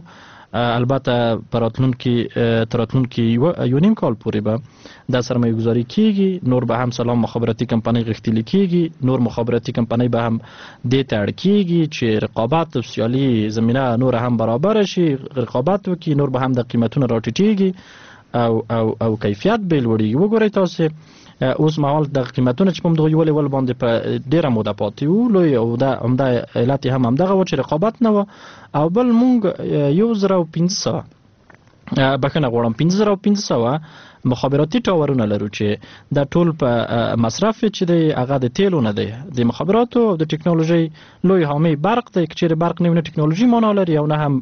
البته پراتلونکي تراتلونکي یو نیم کال پورې به د سرمایه گذاري کیږي، نور به هم سلام مخابراتي کمپنۍ غښتلي کیږي، نور مخابراتي کمپنۍ به هم دې ته اړ کیږي چې رقابت او سیالي زمینه نور هم برابر شي، رقابت وکړي، نور به هم د قیمتونو راټیټیږي او او او کیفیت به لوړیږي. وګورئ تاسو اوس مهال د قیمتونو چې په دغه یو لیول باندې په ډیره موده پاتې وو، لوی او د عمده علت هم همدغه و چې رقابت نه و، او بل مونږ یو زره او پنځه سوه بخښنه غواړم پنځه زره او پنځه سوه مخابراتي ټاورونه لرو چې د ټول په مصرف چې دی هغه د تیلو نه دی، د مخابراتو او د ټکنالوژي لوی حامی برق دی. چې برق نه وي ټکنالوژي معنا لري او نه هم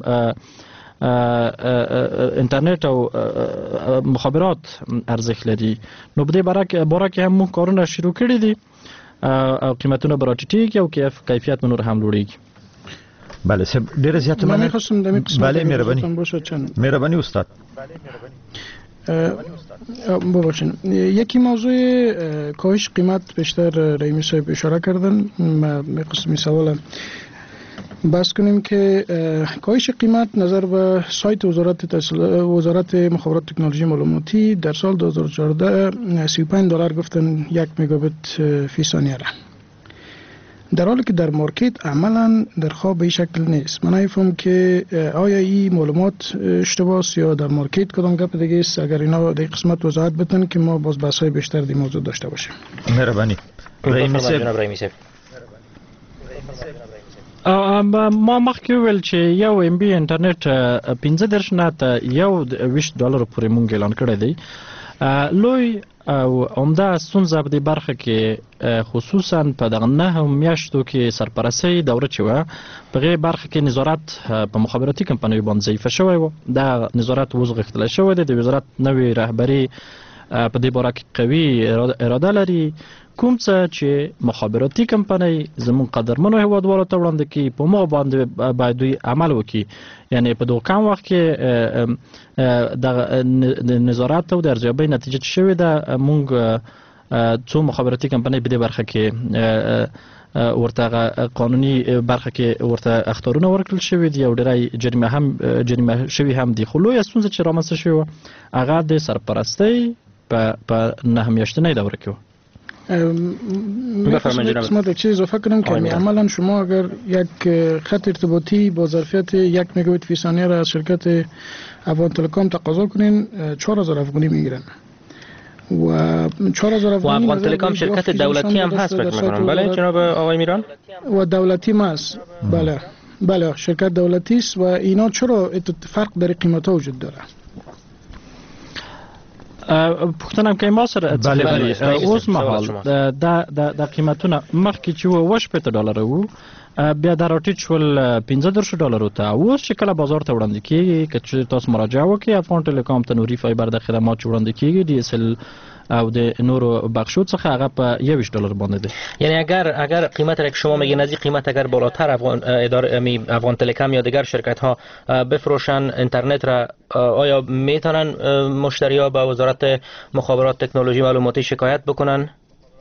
انټرنیټ او مخابرات ارزښت لري. نو په دې باره کې هم موږ کارونه شروع کړي دي او قیمتونه به راټیټیږي او کیفیت نور هم لوړیږي. بله صاحب ډیره زیاته مننه. بله مهرباني مهرباني استاد. ببخشید یکی موضوع کاهش قیمت بیشتر رحیمی صاحب اشاره کردن. من قسمی سوال بحث کنیم که کاهش قیمت نظر به سایت وزارت وزارت مخابرات تکنولوژی معلوماتی در سال دو هزار و چهارده سی و پنج دلار گفتن یک مگابیت فی ثانیه را، در حالی که در مارکت عملا در خواب به این شکل نیست. من نمی‌فهمم که آیا این معلومات اشتباه است یا در مارکت کدام گپ دیگه است. اگر اینا در قسمت وضاحت بدن که ما باز بحث‌های بیشتر در موضوع داشته باشیم. مهربانی. رحیمی صاحب ما مخکې ویل چې یو ام بي انټرنیټ پنځه دېرش نه تر یو ویشت ډالرو پورې مونږ اعلان کړی دی. لوی او عمده ستونزه په دې برخه کې خصوصا په دغه نهه میاشتو کې سرپرستۍ دوره چې وه په هغې برخه کې نظارت په مخابراتي کمپنیو باندې ضعیفه شوی و. دا نظارت اوس غښتلی شوی دی. د وزارت نوې رهبري په دې باره کې قوي اراده لري. کوم څه چې مخابراتي کمپنۍ زموږ قدرمنو هیوادوالو ته وړاندې کړي په موږ باندې باید دوی عمل وکړي. یعنې په دغه کم وخت کې د نظارت او د ارزیابۍ نتیجه چې شوې ده، موږ څو مخابراتي کمپنۍ په دې برخه کې ورته قانوني برخه کې ورته اخطارونه ورکړل شوي دي او ډېری جریمه هم جریمه شوي هم دي. خو لویه ستونزه چې رامنځته شوې وه هغه د سرپرستۍ په نهه میاشتنۍ دوره کې وه. می‌خواستم قسمت یک چیز اضافه کنم که عملا شما اگر یک خط ارتباطی با ظرفیت یک مگابیت فی ثانیه را از شرکت افغان تلکام تقاضا کنین چهار هزار افغانی میگیرن و چهار هزار افغانی. و افغان تلکام شرکت دولتی هم هست فکر می‌کنم. بله جناب آقای میران. و دولتی هم است. بله بله شرکت دولتی است و اینا چرا فرق در قیمت‌ها وجود داره؟ پوښتنه کوي ما سره اوس مهال د د قیمتونه مخکې چې و شپږ ډالر وو بیا د راټیټ شول پنځه دېرش ډالرو ته. اوس چې کله بازار ته وړاندې کیږي که تاسو مراجعه وکړئ افغان ټیلیکام ته نوري فایبر د خدمات وړاندې کیږي ډي اس ال او د نورو بخشو څخه هغه په یویشت ډالر باندې دی. یعنی اگر اگر قیمت را که شما میگین از این قیمت اگر بالاتر افغان اداره افغان تلکام یا دیگر شرکت ها بفروشن اینترنت را، آیا میتونن مشتری ها به وزارت مخابرات تکنولوژی معلوماتی شکایت بکنن؟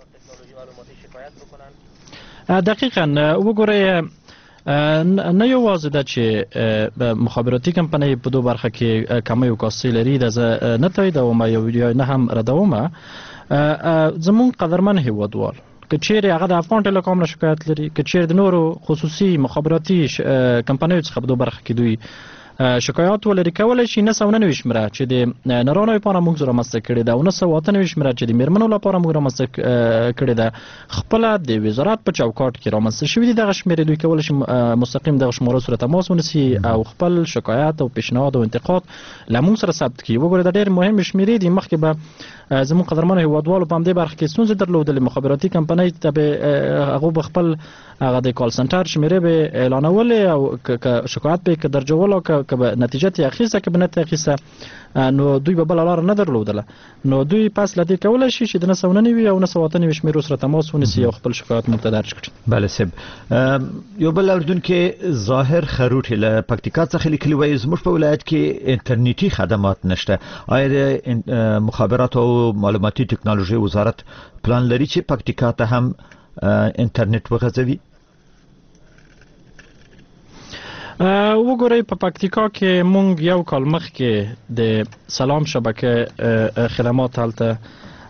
دقیقاً وګورئ نه یوازې ده چې مخابراتي کمپنۍ په دو برخه کې کمی او کاسې لري، د زه نه تاییدوم یا نه هم ردوم. زموږ قدرمن هیوادوال که چیرې هغه د افغان ټیلیکام نه شکایت لري، که چیرې د نورو خصوصي مخابراتي کمپنیو څخه په دو برخه کې دوی شکایات ولري، کولی شي نه سوه نهه نوي شمېره چې د نرانو لپاره موږ رامنځته کړې ده او نه سوه اته نوي شمېره چې د مېرمنو لپاره موږ رامنځته کړې ده خپله د وزارت په چوکاټ کې رامنځته شوي دي. دغه شمېرې دوی کولی شي مستقیم دغه شمارو سره تماس ونیسي او خپل شکایت او پیشنهاد او انتقاد له موږ سره ثبت کړي. وګورئ دا ډېرې مهمې شمېرې دي. مخکې به زموږ قدرمنو هیوادوالو په همدې برخه کې ستونزې درلودلې. مخابراتي کمپنۍ ته به هغوی به خپل هغه د کال سنټر شمېرې به اعلانولې او که شکایت به یې که درجول او که به نتیجه یې اخیسته که به نه اخیسته نو دوی به بله لاره نه درلودله. نو دوی پس له دې کولی شي چې د نه سوه نهه نوي او نه سوه اته نوي شمېرو سره تماس ونیسي او خپل شکایت موږ ته درج کړي. بله صاحب یو بل اورېدونکی ظاهر خروټي له پکتیکا څخه لیکلي وایي زموږ په ولایت کې انټرنیټي خدمات نشته. آیا د مخابرات او معلوماتي ټکنالوژي وزارت پلان لري چې پکتیکا ته هم انټرنیټ وغځوي؟ وګورئ په پکتیکا کې مونږ یو کال مخکې د سلام شبکه خدمات هلته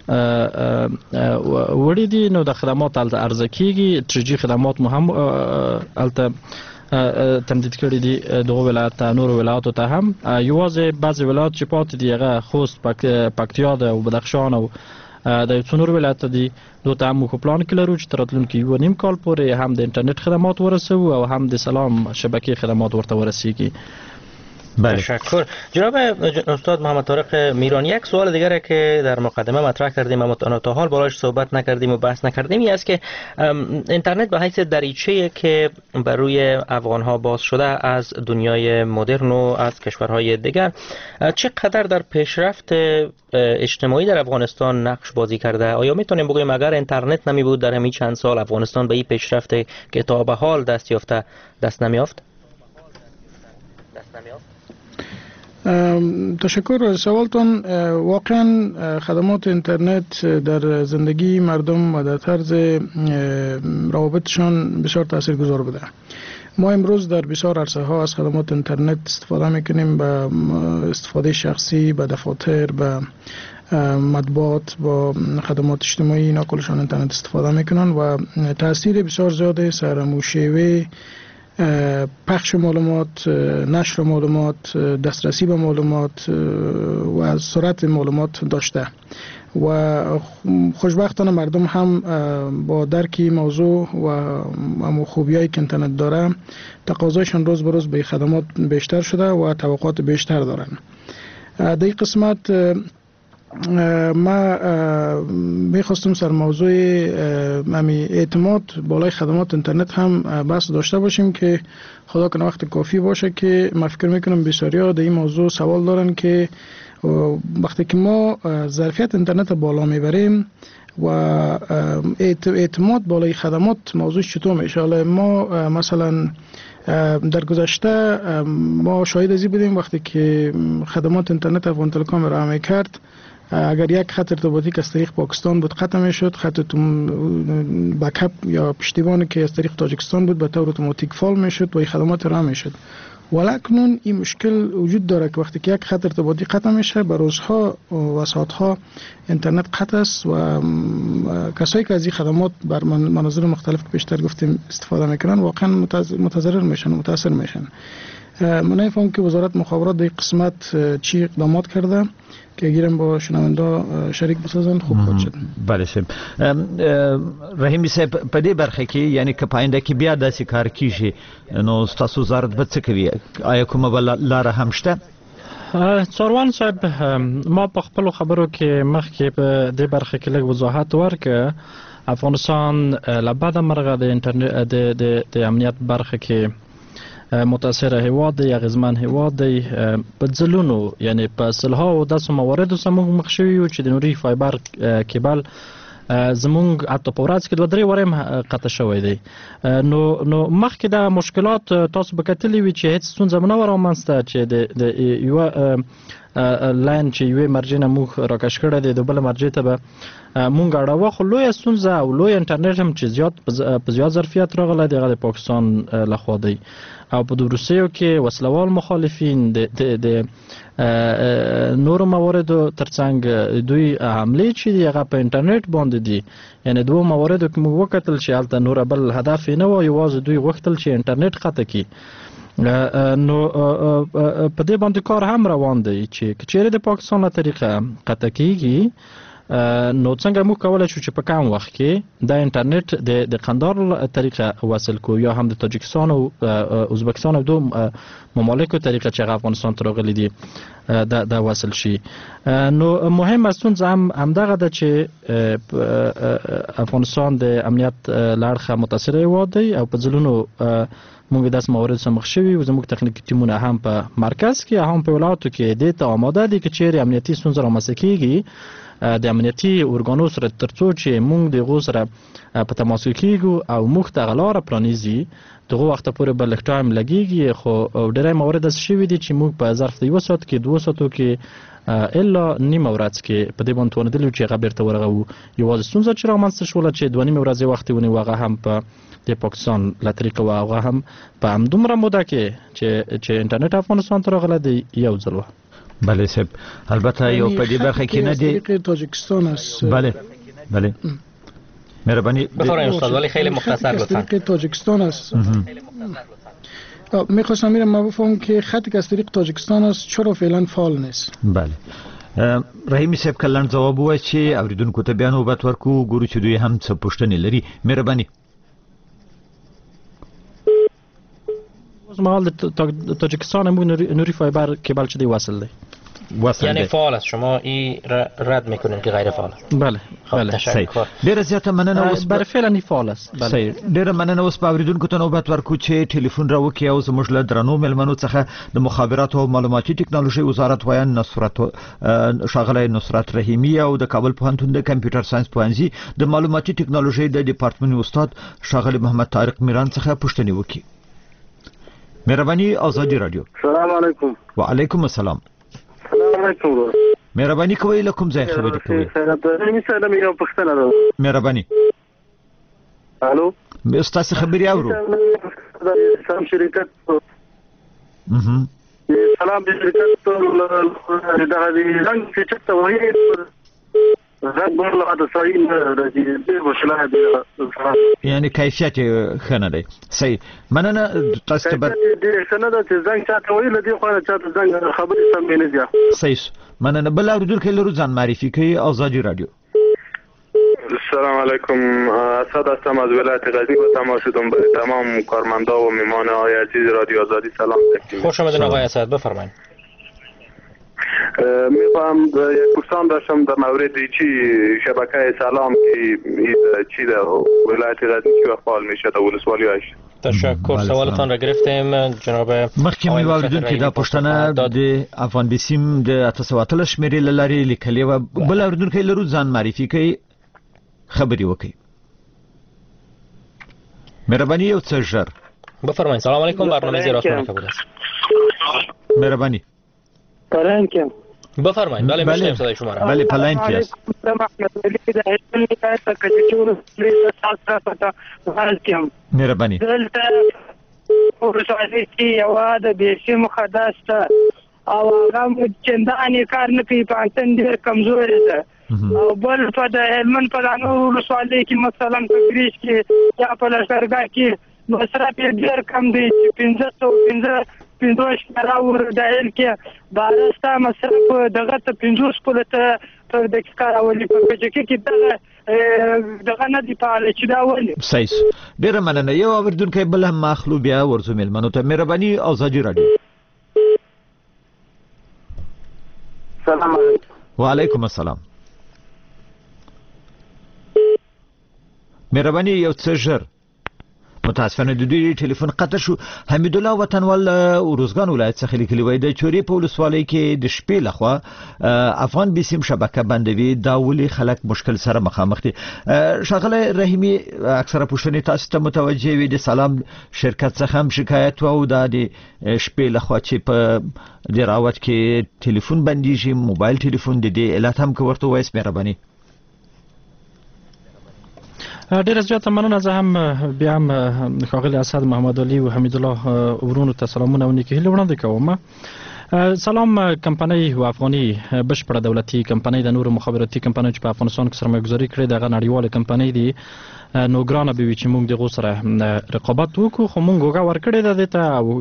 وړي دي، نو د خدمات هلته عرضه کیږي. تری جي خدمات مو هم هلته تمدید کړي دي دغه ولایت ته، نور ولایتو ته هم. یوازې بعضې ولایت چې پاتې دي هغه خوست، پکتیا ده او بدخشان او د یو څو نور ولایت دي. دو ته هم موږ په پلان کې لرو چې تر راتلونکي یو نیم کال پورې هم د انټرنیټ خدمات ورسوو او هم د سلام شبکې خدمات ورته ورسیږي. تشکر. جناب استاد محمد طارق میران، یک سوال دیگری که در مقدمه مطرح کردیم اما تا حال بالاش صحبت نکردیم و بحث نکردیم این است که اینترنت به حیث دریچه‌ای که بر روی افغان‌ها باز شده از دنیای مدرن و از کشورهای دیگر چقدر در پیشرفت اجتماعی در افغانستان نقش بازی کرده؟ آیا میتونیم بگوییم اگر اینترنت نمی بود در همین چند سال افغانستان به این پیشرفت که تا به حال دست یافته دست نمیافت؟ تشکر از سوالتون. واقعا خدمات اینترنت در زندگی مردم و در طرز روابطشان بسیار تاثیرگذار بوده. ما امروز در بسیار عرصه ها از خدمات اینترنت استفاده میکنیم، به استفاده شخصی، به دفاتر، به مطبوعات، با خدمات اجتماعی، اینا کلشان اینترنت استفاده میکنن و تاثیر بسیار زیاده سر موشیوه پخش معلومات، نشر معلومات، دسترسی به معلومات و سرعت معلومات داشته و خوشبختانه مردم هم با درک موضوع و امو خوبیایی که اینترنت داره تقاضایشان روز به روز به خدمات بیشتر شده و توقعات بیشتر دارن. در این قسمت ما میخواستم سر موضوع امی اعتماد بالای خدمات اینترنت هم بحث داشته باشیم که خدا کنه وقت کافی باشه، که من فکر میکنم بسیاریا در این موضوع سوال دارن که وقتی که ما ظرفیت اینترنت بالا میبریم و اعتماد بالای خدمات موضوع چطور میشه؟ ما مثلا در گذشته ما شاهد ازی بودیم وقتی که خدمات اینترنت افغان تلکام را میکرد، اگر یک خط ارتباطی که از طریق پاکستان بود قطع میشد، خط بکاپ یا پشتیبانی که از طریق تاجیکستان بود به طور اتوماتیک فال میشد و این خدمات را میشد. ولکنون این مشکل وجود داره که وقتی که یک خط ارتباطی قطع میشه به روزها و ساعتها اینترنت قطع است و کسایی که از این خدمات بر مناظر مختلف که بیشتر گفتیم استفاده میکنن واقعا متضرر میشن و متاثر میشن. من نمیفهم که وزارت مخابرات در قسمت چی اقدامات کرده که گیرم با شنونده شریک بسازن خوب خود شد. بله سیم رحیمی صاحب په دې برخه کې یعنی که پاینده کې بیا داسې کار کیږي نو تاسو وزارت به څه کوي؟ آیا کومه بل لاره هم شته؟ څاروان صاحب، ما په خپل خبرو کې مخکې په دې برخه کې لږ وضاحت ورکړ. افغانستان له بعد مرغه د انټرنیټ د د امنیت برخه کې متاثر هیواد دی، اغیزمن هیواد دی. په ځلونو یعنی په سلهاو داسې مواردو سره موږ مخ شوي یو چې د نوري فایبر کیبل زمونږ حتی په ورځ کې دوه درې وارې هم قطع شوی دی. نو نو مخکې دا مشکلات تاسو به کتلي وي چې هیڅ ستونزه نه وه رامنځته چې د یوه لاین چې یوې مرجې نه موږ راکش کړی دی د بله مرجې ته به موږ اړوه. خو لویه ستونزه او لوی انټرنیټ هم چې زیات په زیات ظرفیت راغلی دی هغه د پاکستان لخوا دی او په روسیې کې وسلوال مخالفین د نورو مواردو ترڅنګ دوی حملې چې دی هغه په انټرنیټ باندې دي. یعنی دوه مواردو کې موږ وکتل چې هلته نور بل هدف نه و، یوازې دوی غوښتل چې انټرنیټ قطع کړي. نو په دې باندې کار هم روان دی چې چیرې د پاکستان له طریقه قطع کیږي نو څنګه موږ کولای شو چې په کم وخت کې د انټرنیټ د قندار طریقه وصل کو یا هم د تاجیکستان او ازبکستان او دوه ممالکو طریقه چې افغانستان ته راغلي دي د وصل شي. نو مهم ستونزه هم همدغه ده چې افغانستان د امنیت له اړخه متاثر هیواد دی او په ځلونو موږ داسې موارد سره مخ شوي و. زموږ تخنیکي ټیمونه هم په مرکز کې هم په ولایاتو کې دې ته آماده دي که چیرې امنیتي ستونزه رامنځته کېږي د امنیتي ارګانو سره تر څو چې موږ د هغو سره په تماس کې کېږو او موږ ته هغه لاره پرانیزي دغه وخته پورې به لږ ټایم لګېږي. خو ډېری موارد داسې شوي دي چې موږ په ظرف د یوه ساعت کې دوه ساعتو کې الا نیمه ورځ کې په دې باندې توانېدلي چې هغه بېرته ورغوو. یوازې ستونزه چې رامنځته شوله چې دوه نیمې ورځې وخت یې ونیو هغه هم په د پاکستان له طریقه و هغه هم په همدومره موده کې چې چې انټرنیټ افغانستان ته راغلی دی یو ځل و. بله صاحب البته یو په دې برخه کې نه دی تاجکستان است. بله بله مهربانی بفرمایید استاد ولی خیلی مختصر لطفا. تاجکستان است. میخواستم میرم ما بفهم که خطی که از طریق تاجکستان است چرا فعلا فعال نیست. بله رحیمی صاحب کلن جواب وای چې اوریدونکو ته بیا نوبت ورکو ګورو چې دوی هم څه پوښتنې لري. مهرباني. اوس مهال د تاجکستان هم نوری فایبر کیبل چې دی وصل دی. یعنی فعال است، شما این رد میکنین که غیر فعال است؟ بله بله تشکر. ډیره زیاته مننه. اوس بر فعلا نه فعال است. بله ډیره مننه. اوس په اوریدونکو ته نوبت ورکو چې ټلیفون راوکي او زموږ له درنو ملمنو څخه د مخابراتو او معلوماتي ټکنالوژي وزارت وایي نصرت شاغله نصرت رحیمی او د کابل پوهنتون د کمپیوټر ساينس پوهنځي د معلوماتي ټکنالوژي د ډپارټمنټ استاد شاغله محمد طارق میران څخه پوښتنه وکړي. مهرباني ازادي رادیو. السلام علیکم. وعلیکم السلام. السلام علیکم. مهرباني کوي لکم ځای خبرې کوي. مې سلام یو پښتنه ده. مهرباني. الو. مې تاسو خبري اورو. سلام شرکت. اها. سلام شرکت دغه رنګ چې چته وایي زاد برله د صحیح د دې وشله دي یعنی کیفیت خنه دی. صحیح مننه. تاسو ته دې څنګه د زنګ چاته وایي لدی خو چاته زنګ خبرې سم نه دي. صحیح مننه. بل اوریدونکو لرو ځان معرفي کوي آزادی رادیو. السلام علیکم. اسد هستم از ولایت غزنی و تماس شدم به تمام کارمندا و میهمان های عزیز رادیو آزادی سلام تقدیم. خوش آمدید آقای اسد بفرمایید. میخوام یک پرسان داشتم در مورد چی شبکه سلام که چی در ولایت غزنی چی فعال میشه در ولسوالی هاش. تشکر. سوالتان را گرفتیم جناب. مخکې مې واوریدونکو دا پوښتنه د افغان بیسیم د اتسواتل شمیرې لاري لیکلې و. بل اوریدونکو لرو ځان معرفي کوي خبري وکي. مهرباني یو څه ژر بفرمایید. سلام علیکم. برنامه زیر آسمان کبود است. مهرباني. پلنکم. بفرمایید. بله میشنیم صدای شما را. بله پلنکی است. مهرباني. دلته ورسوالي کې یو د بیسیم خداسته او هغه چندانې کار نه کوي. پاکستان ډېر کمزوري ده او بل په د هلمند په لانو ورسوالي کې مثلا په ګریش کې یا په لښکرګاه کې مصرف ډېر کم دی چې پنځه سوه پنځه پنځوس راور دایل کې بارستا مصرف دغه ته پنځوس پوله ته پر دقیقه راولي په کچکه کې دغه دغه نه دی پاله چې دا ولي. صحیح. ډیره مننه. یو اوریدونکو بل هم مخلو بیا ورزو ملمنو ته. مهرباني آزادی رادیو. سلام علیکم. وعلیکم السلام. مهرباني یو څه ژر. متاسفانه د دوی ټلیفون قطع شو. حمید الله وطنوال اوروزګان ولایت څخه لیکلی وای د چوري په ولسوالۍ کې د شپې لخوا افغان بیسیم شبکه بندوي دا ولي خلک مشکل سره مخامخ دي. شغله رحیمی اکثره پوښتنې تاسو ته متوجه وي. د سلام شرکت څخه هم شکایت و او د شپې لخوا چې په د راوت کې ټلیفون بنديږي موبایل ټلیفون د دې علت هم کوړته وایس. مهرباني. ډیره زیاته مننه. زه هم بیا هم ښاغلي اسد محمد علي او حمید الله ورونو ته سلامونه او نیکه هیله وړاندې کوم. سلام کمپنۍ و افغاني بشپړه دولتي کمپنۍ د نورو مخابراتي کمپنۍ چې په افغانستان کې سرمایه‌ګذاري کړې دغه نړیواله کمپنۍ دي. نو ګرانه به وي چې موږ دغه سره رقابت وکړو خو موږ هغه ورکړې ده دته او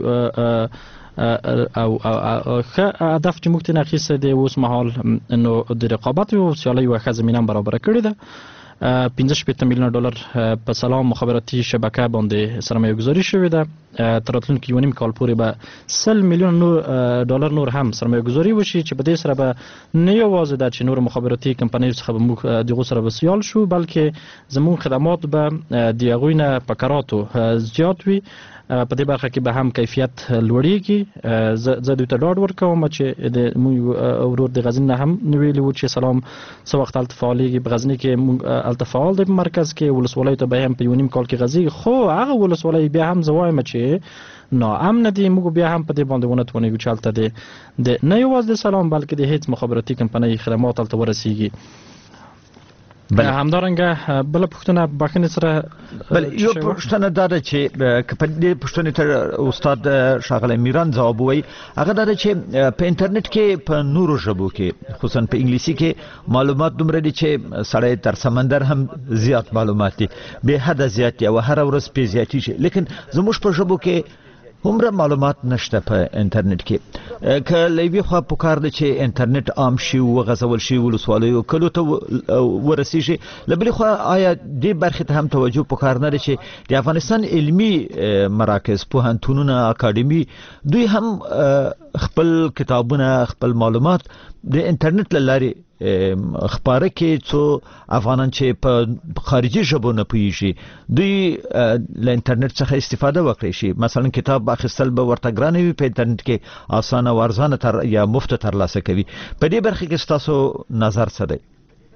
او ښه هدف چې موږ ته ناخیسه دی اوس مهال نو د رقابت او سیالۍ او ښه زمینه برابر کړې ده. پنځه شپېته میلیونه ډالر په سلام مخابراتي شبکه باندې سرمایه‌ګذاري شوې ده. تر راتلونکي یو نیم کال پورې به سل میلیون ډالر نور هم سرمایه‌ګذاري وشي چې په دې سره به نه یوازې دا چې نور مخابراتي کمپنۍ څخه به موږ دغه سره به سیال شو بلکې زموږ خدمات به د هغوی نه په کراتو زیات وي. په دې برخه کې به هم کیفیت لوړیږي. زه دوی ته ډاډ ورکوم چې د موږ ورور د غزنی نه هم ویلي و چې سلام څه وخت هلته فعالیږي. په غزنی کې موږ هلته فعال دی په مرکز کې. ولسوالۍ ته به هم په یو نیم کال کې غځېږي خو هغه ولسوالۍ بیا هم زه وایم چې ناامنه دي. موږ بیا هم په دې باندې ونه توانېږو چې هلته د نه یوازې د سلام بلکې د هیڅ مخابراتي کمپنۍ خدمات هلته ورسیږي. همدارنګه بل پښتنه بخنه سره بل یو پښتنه دا ده چې په دې پښتنې تر استاد شاغله میران ځواب وای هغه دا چې په انټرنیټ کې په نورو ژبو کې خصوصا په انګلیسي کې معلومات دومره دي چې سړی تر سمندر هم زیات معلومات دي به حد زیات او هر ورځ په زیاتی شي لیکن زموږ په ژبو کې همره معلومات نشته په انټرنیټ کې که لوي خو په کار دي چې انټرنیټ عام شي او غزول شي ولسوالیو کلو ته ورسیږي لبل خو آیا دې برخه ته هم توجه په کار نه لري چې د افغانستان علمی مراکز په هنتونونه اکاډمي دوی هم خپل کتابونه خپل معلومات د انټرنیټ لاري خبره کې څو افغانان چې په خارجي ژبو نه پوهیږي دوی له انټرنیټ څخه استفاده وکړي شي مثلا کتاب اخیستل به ورته ګران وي په انټرنیټ کې اسانه ورزانه تر یا مفت ترلاسه کوي په دې برخه کې تاسو نظر څه دی؟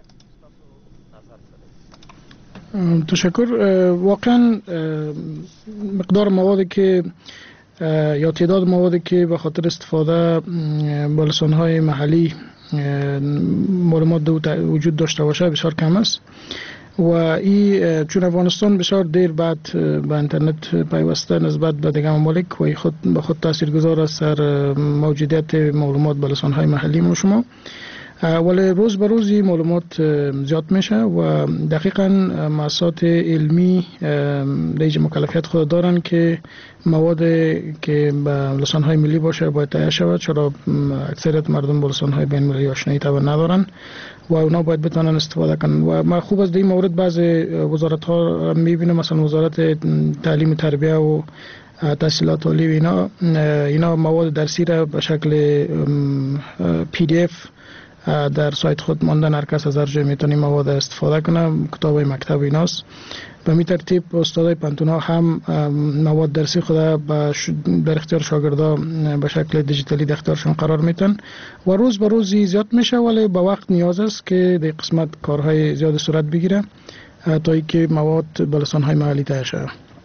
تشکر. واقعا مقدار موادی که یا تعداد موادی که به خاطر استفاده با لسان‌های محلی معلومات وجود داشته باشه بسیار کم است و این چون افغانستان بسیار دیر بعد به اینترنت پیوسته نسبت به دیگر ممالک و خود به خود تاثیرگذار است سر موجودیت معلومات به لسان‌های محلی ما شما ولی روز به روز معلومات زیاد میشه و دقیقاً مؤسسات علمی دیج مکلفیت خود دارن که مواد که به لسان‌های ملی باشه باید تهیه شود چرا اکثریت مردم با لسان‌های بین المللی آشنایی طبعا ندارن و اونا باید بتونن استفاده کنن و ما خوب از این مورد بعض وزارت ها میبینم مثلا وزارت تعلیم و تربیه و تحصیلات عالی و اینا اینا مواد درسی را به شکل پی دی اف در سایت خود ماندن هر کس از هر جای میتونه مواد استفاده کنه کتاب مکتب ایناست به می ترتیب استادای پانتونا هم مواد درسی خود در اختیار شاگردا به شکل دیجیتالی در اختیارشون قرار میتن و روز به روز زیاد میشه ولی با وقت نیاز است که در قسمت کارهای زیاد صورت بگیره تا اینکه مواد به لسان‌های محلی تهیه شود.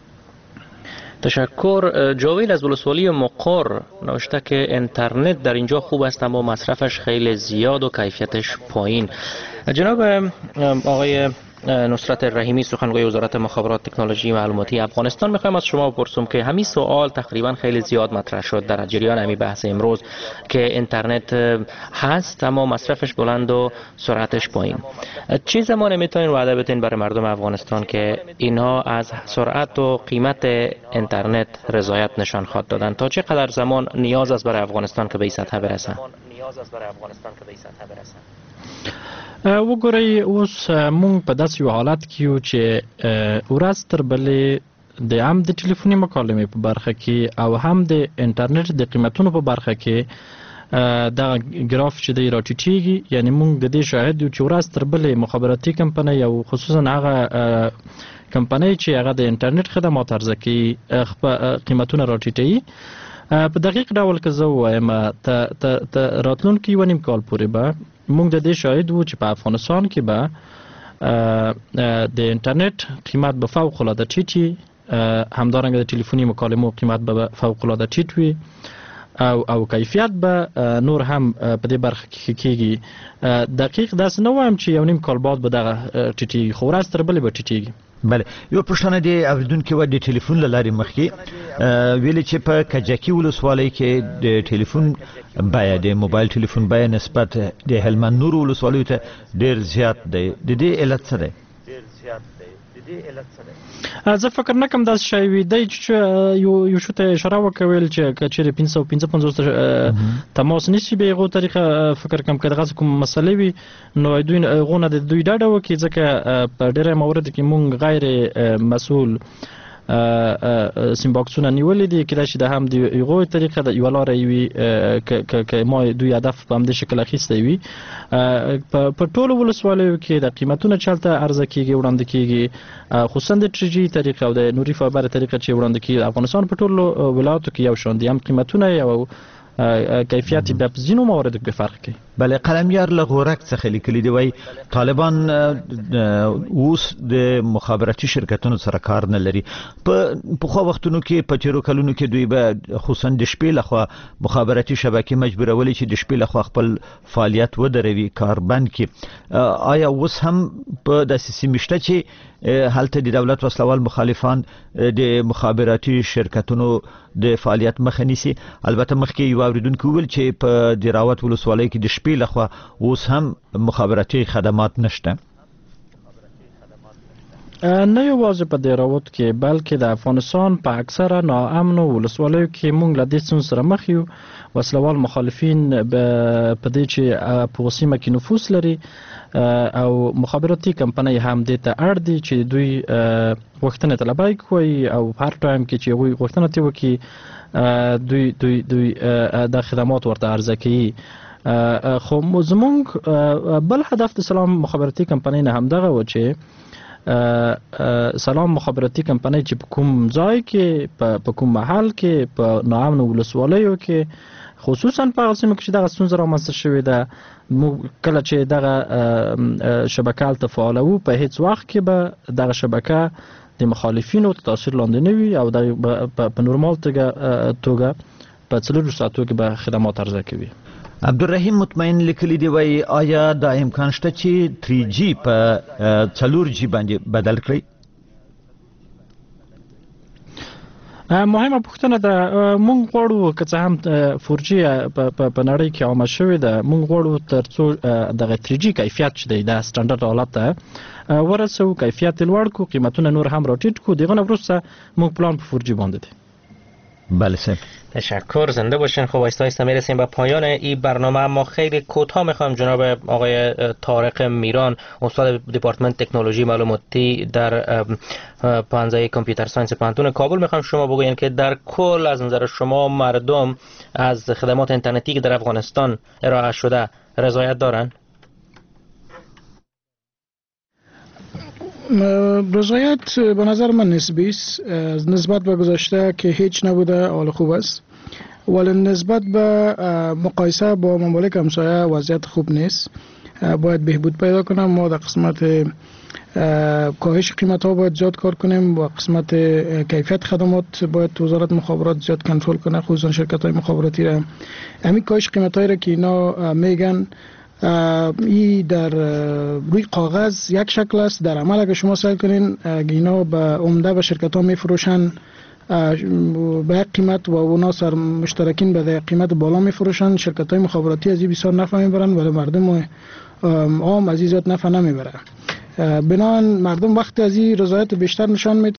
تشکر. جاویل از ولسوالی مقر نوشته که اینترنت در اینجا خوب است اما مصرفش خیلی زیاد و کیفیتش پایین. جناب آقای نصرت رحیمی سخنگوی وزارت مخابرات تکنولوژی معلوماتی افغانستان میخوایم از شما بپرسم که همین سوال تقریبا خیلی زیاد مطرح شد در جریان همین بحث امروز که اینترنت هست اما مصرفش بلند و سرعتش پایین. چه زمان میتونین وعده بدین برای مردم افغانستان که اینها از سرعت و قیمت اینترنت رضایت نشان خواهد دادن؟ تا چه قدر زمان نیاز است برای افغانستان که به این سطح برسن؟ وګورئ اوس مونږ په داسې یو حالت کې یو چې ورځ تر بلې د هم د ټلیفوني مکالمې په برخه کې او هم د انټرنیټ د قیمتونو په برخه کې دا ګراف چې دی راټیټېږي یعنی مونږ د دې شاهد یو چې ورځ تر بلې مخابراتي کمپنۍ او خصوصا هغه کمپنۍ چې هغه د انټرنیټ خدمات عرضه کوي قیمتونه راټیټوي. په دقیق ډول که زه ووایم ته راتلونکي یوه نیم کال پورې به مونږ د دې شاهد وو چې په افغانستان کې به د انټرنیټ قیمت به فوق العاده ټیټ وي همدارنګه د ټلیفوني مکالمو قیمت به فوق العاده ټیټ وي او او کیفیت به نور هم په دې برخه کې کېږي. دقیق داسې نه وایم چې یو نیم کال بعد به دغه ټیټېږي خو ورځ تر بلې به ټیټېږي. بله یو پوښتنه دی اوریدونکو و د ټلیفون له لارې مخکې ویلي چې په کجکي ولسوالۍ کې د ټلیفون بیه د موبایل ټلیفون بیه نسبت د هلمند نور ولسوالیو ته ډېر زیات دی د دې علت څه دی؟ زه فکر نه کوم داسې شی وي دی چې یو شو ته اشاره وکویل چې که چېرې پنځه سوه پنځه پنځوس تماس نیسي به هغو طریقه فکر کوم که دغسې کوم مسلې وي نو دوی هغو نه د دوی ډاډه وکړي ځکه په ډېری موردو کې مونږ غیر مسؤل سیم باکسونه نیولې دي کېدای شي د هم د هغوی طریقه د یوه لاره یې وي که ما دوی هدف په همدې شکل اخیستی وي. په ټولو ولسوالیو کې د قیمتونه چې هلته عرضه کېږي وړاندې کېږي خصوصا د تري جي طریقه او د نوري فایبر طریقه چې وړاندې کېږي افغانستان په ټولو ولایاتو کې یو شان دي هم قیمتونه او کیفیت بیا په ځینو مواردو کې فرق کوي. بله قلمیار له غورک څخه لیکلي دی وای طالبان اوس د مخابراتي شرکتونو سره کار نه لري. په پخوا وختونو کې په تیرو کلونو کې دوی به خصوصا د شپې لخوا مخابراتي شبکې مجبورولې چې د شپې لخوا خپل فعالیت ودروي کار بند کړي. آیا اوس هم په داسې سیمه شته چې هلته د دولت وسلوال مخالفان د مخابراتي شرکتونو د فعالیت مخه نیسي؟ البته مخکې یو اوریدونکو ویل چې په دراوت ولسوالۍ کې د شپې لخوا اوس هم مخابراتي خدمات نشته. نه یوازې په دراوت کې بلکې د افغانستان په اکثره ناامنو ولسوالیو کې موږ له دې ستونزې سره مخ یو. وسلوال مخالفین په دې چې په سیمه کې نفوذ لري او مخابراتي کمپنۍ هم دې ته اړ دي چې دوی غوښتنې طلبای کوي او هر ټایم کې چې دوی غوښتنه تی وکړي دوی دوی دوی د خدمات ورته عرضه کوي. خو زمونږ بل هدف د سلام مخابراتي کمپنۍ نه هم دغه و چې سلام مخابراتي کمپنۍ چې په کوم ځای کې په کوم محل کې په ناامنو ولسوالیو کې خصوصا په هغه سیمه کې چې دغه ستونزه رامنځته شوې ده کله چې دغه شبکه هلته فعالوو په هیڅ وخت کې به دغه شبکه د مخالفینو تاثیر لاندې نه وي او په نورمال توګه په څلورو ساعتو کې به خدمات عرضه کوي. عبدالرحیم مطمئن لیکلی دی وای آیا دا امکان شته چې تری جی په څلور جی باندې بدل کړي؟ مهمه پوښتنه ده. مونږ غواړو که څه هم فور جی په نړۍ کې عامه شوې ده، مونږ غواړو تر څو دغه تری جی کیفیت چې دی دا سټانډرډ حالت ته ورسوو، کیفیت یې لوړ کړو، قیمتونه نور هم راټیټ کړو. دغه نه وروسته مونږ پلان په فور جی باندې دی. بله صاحب تشکر، زنده باشین. خب آیسته آیسته میرسیم به پایان این برنامه. اما خیلی کوتاه میخوام جناب آقای طارق میران، استاد دپارتمنت تکنولوژی معلوماتی در پانزه کامپیوتر ساینس پانتون کابل، میخوام شما بگوین که در کل از نظر شما مردم از خدمات اینترنتی که در افغانستان ارائه شده رضایت دارن؟ رضایت به نظر من نسبی است. نسبت به گذشته که هیچ نبوده حال خوب است، ولی نسبت به مقایسه با ممالک همسایه وضعیت خوب نیست. باید بهبود پیدا کنم. ما در قسمت کاهش قیمت ها باید زیاد کار کنیم و قسمت کیفیت خدمات باید وزارت مخابرات زیاد کنترل کنه، خصوصا شرکت های مخابراتی را. همین کاهش قیمت هایی را که اینا میگن این در روی کاغذ یک شکل است، در عمل اگه شما سعی کنین اینا به عمده به شرکت ها میفروشن به یک قیمت و اونا سر مشترکین به قیمت بالا میفروشن. شرکت های مخابراتی از این بسیار نفع میبرن ولی مردم عام از این زیاد نفع نمیبره. بنابراین مردم وقتی از این رضایت بیشتر نشان میده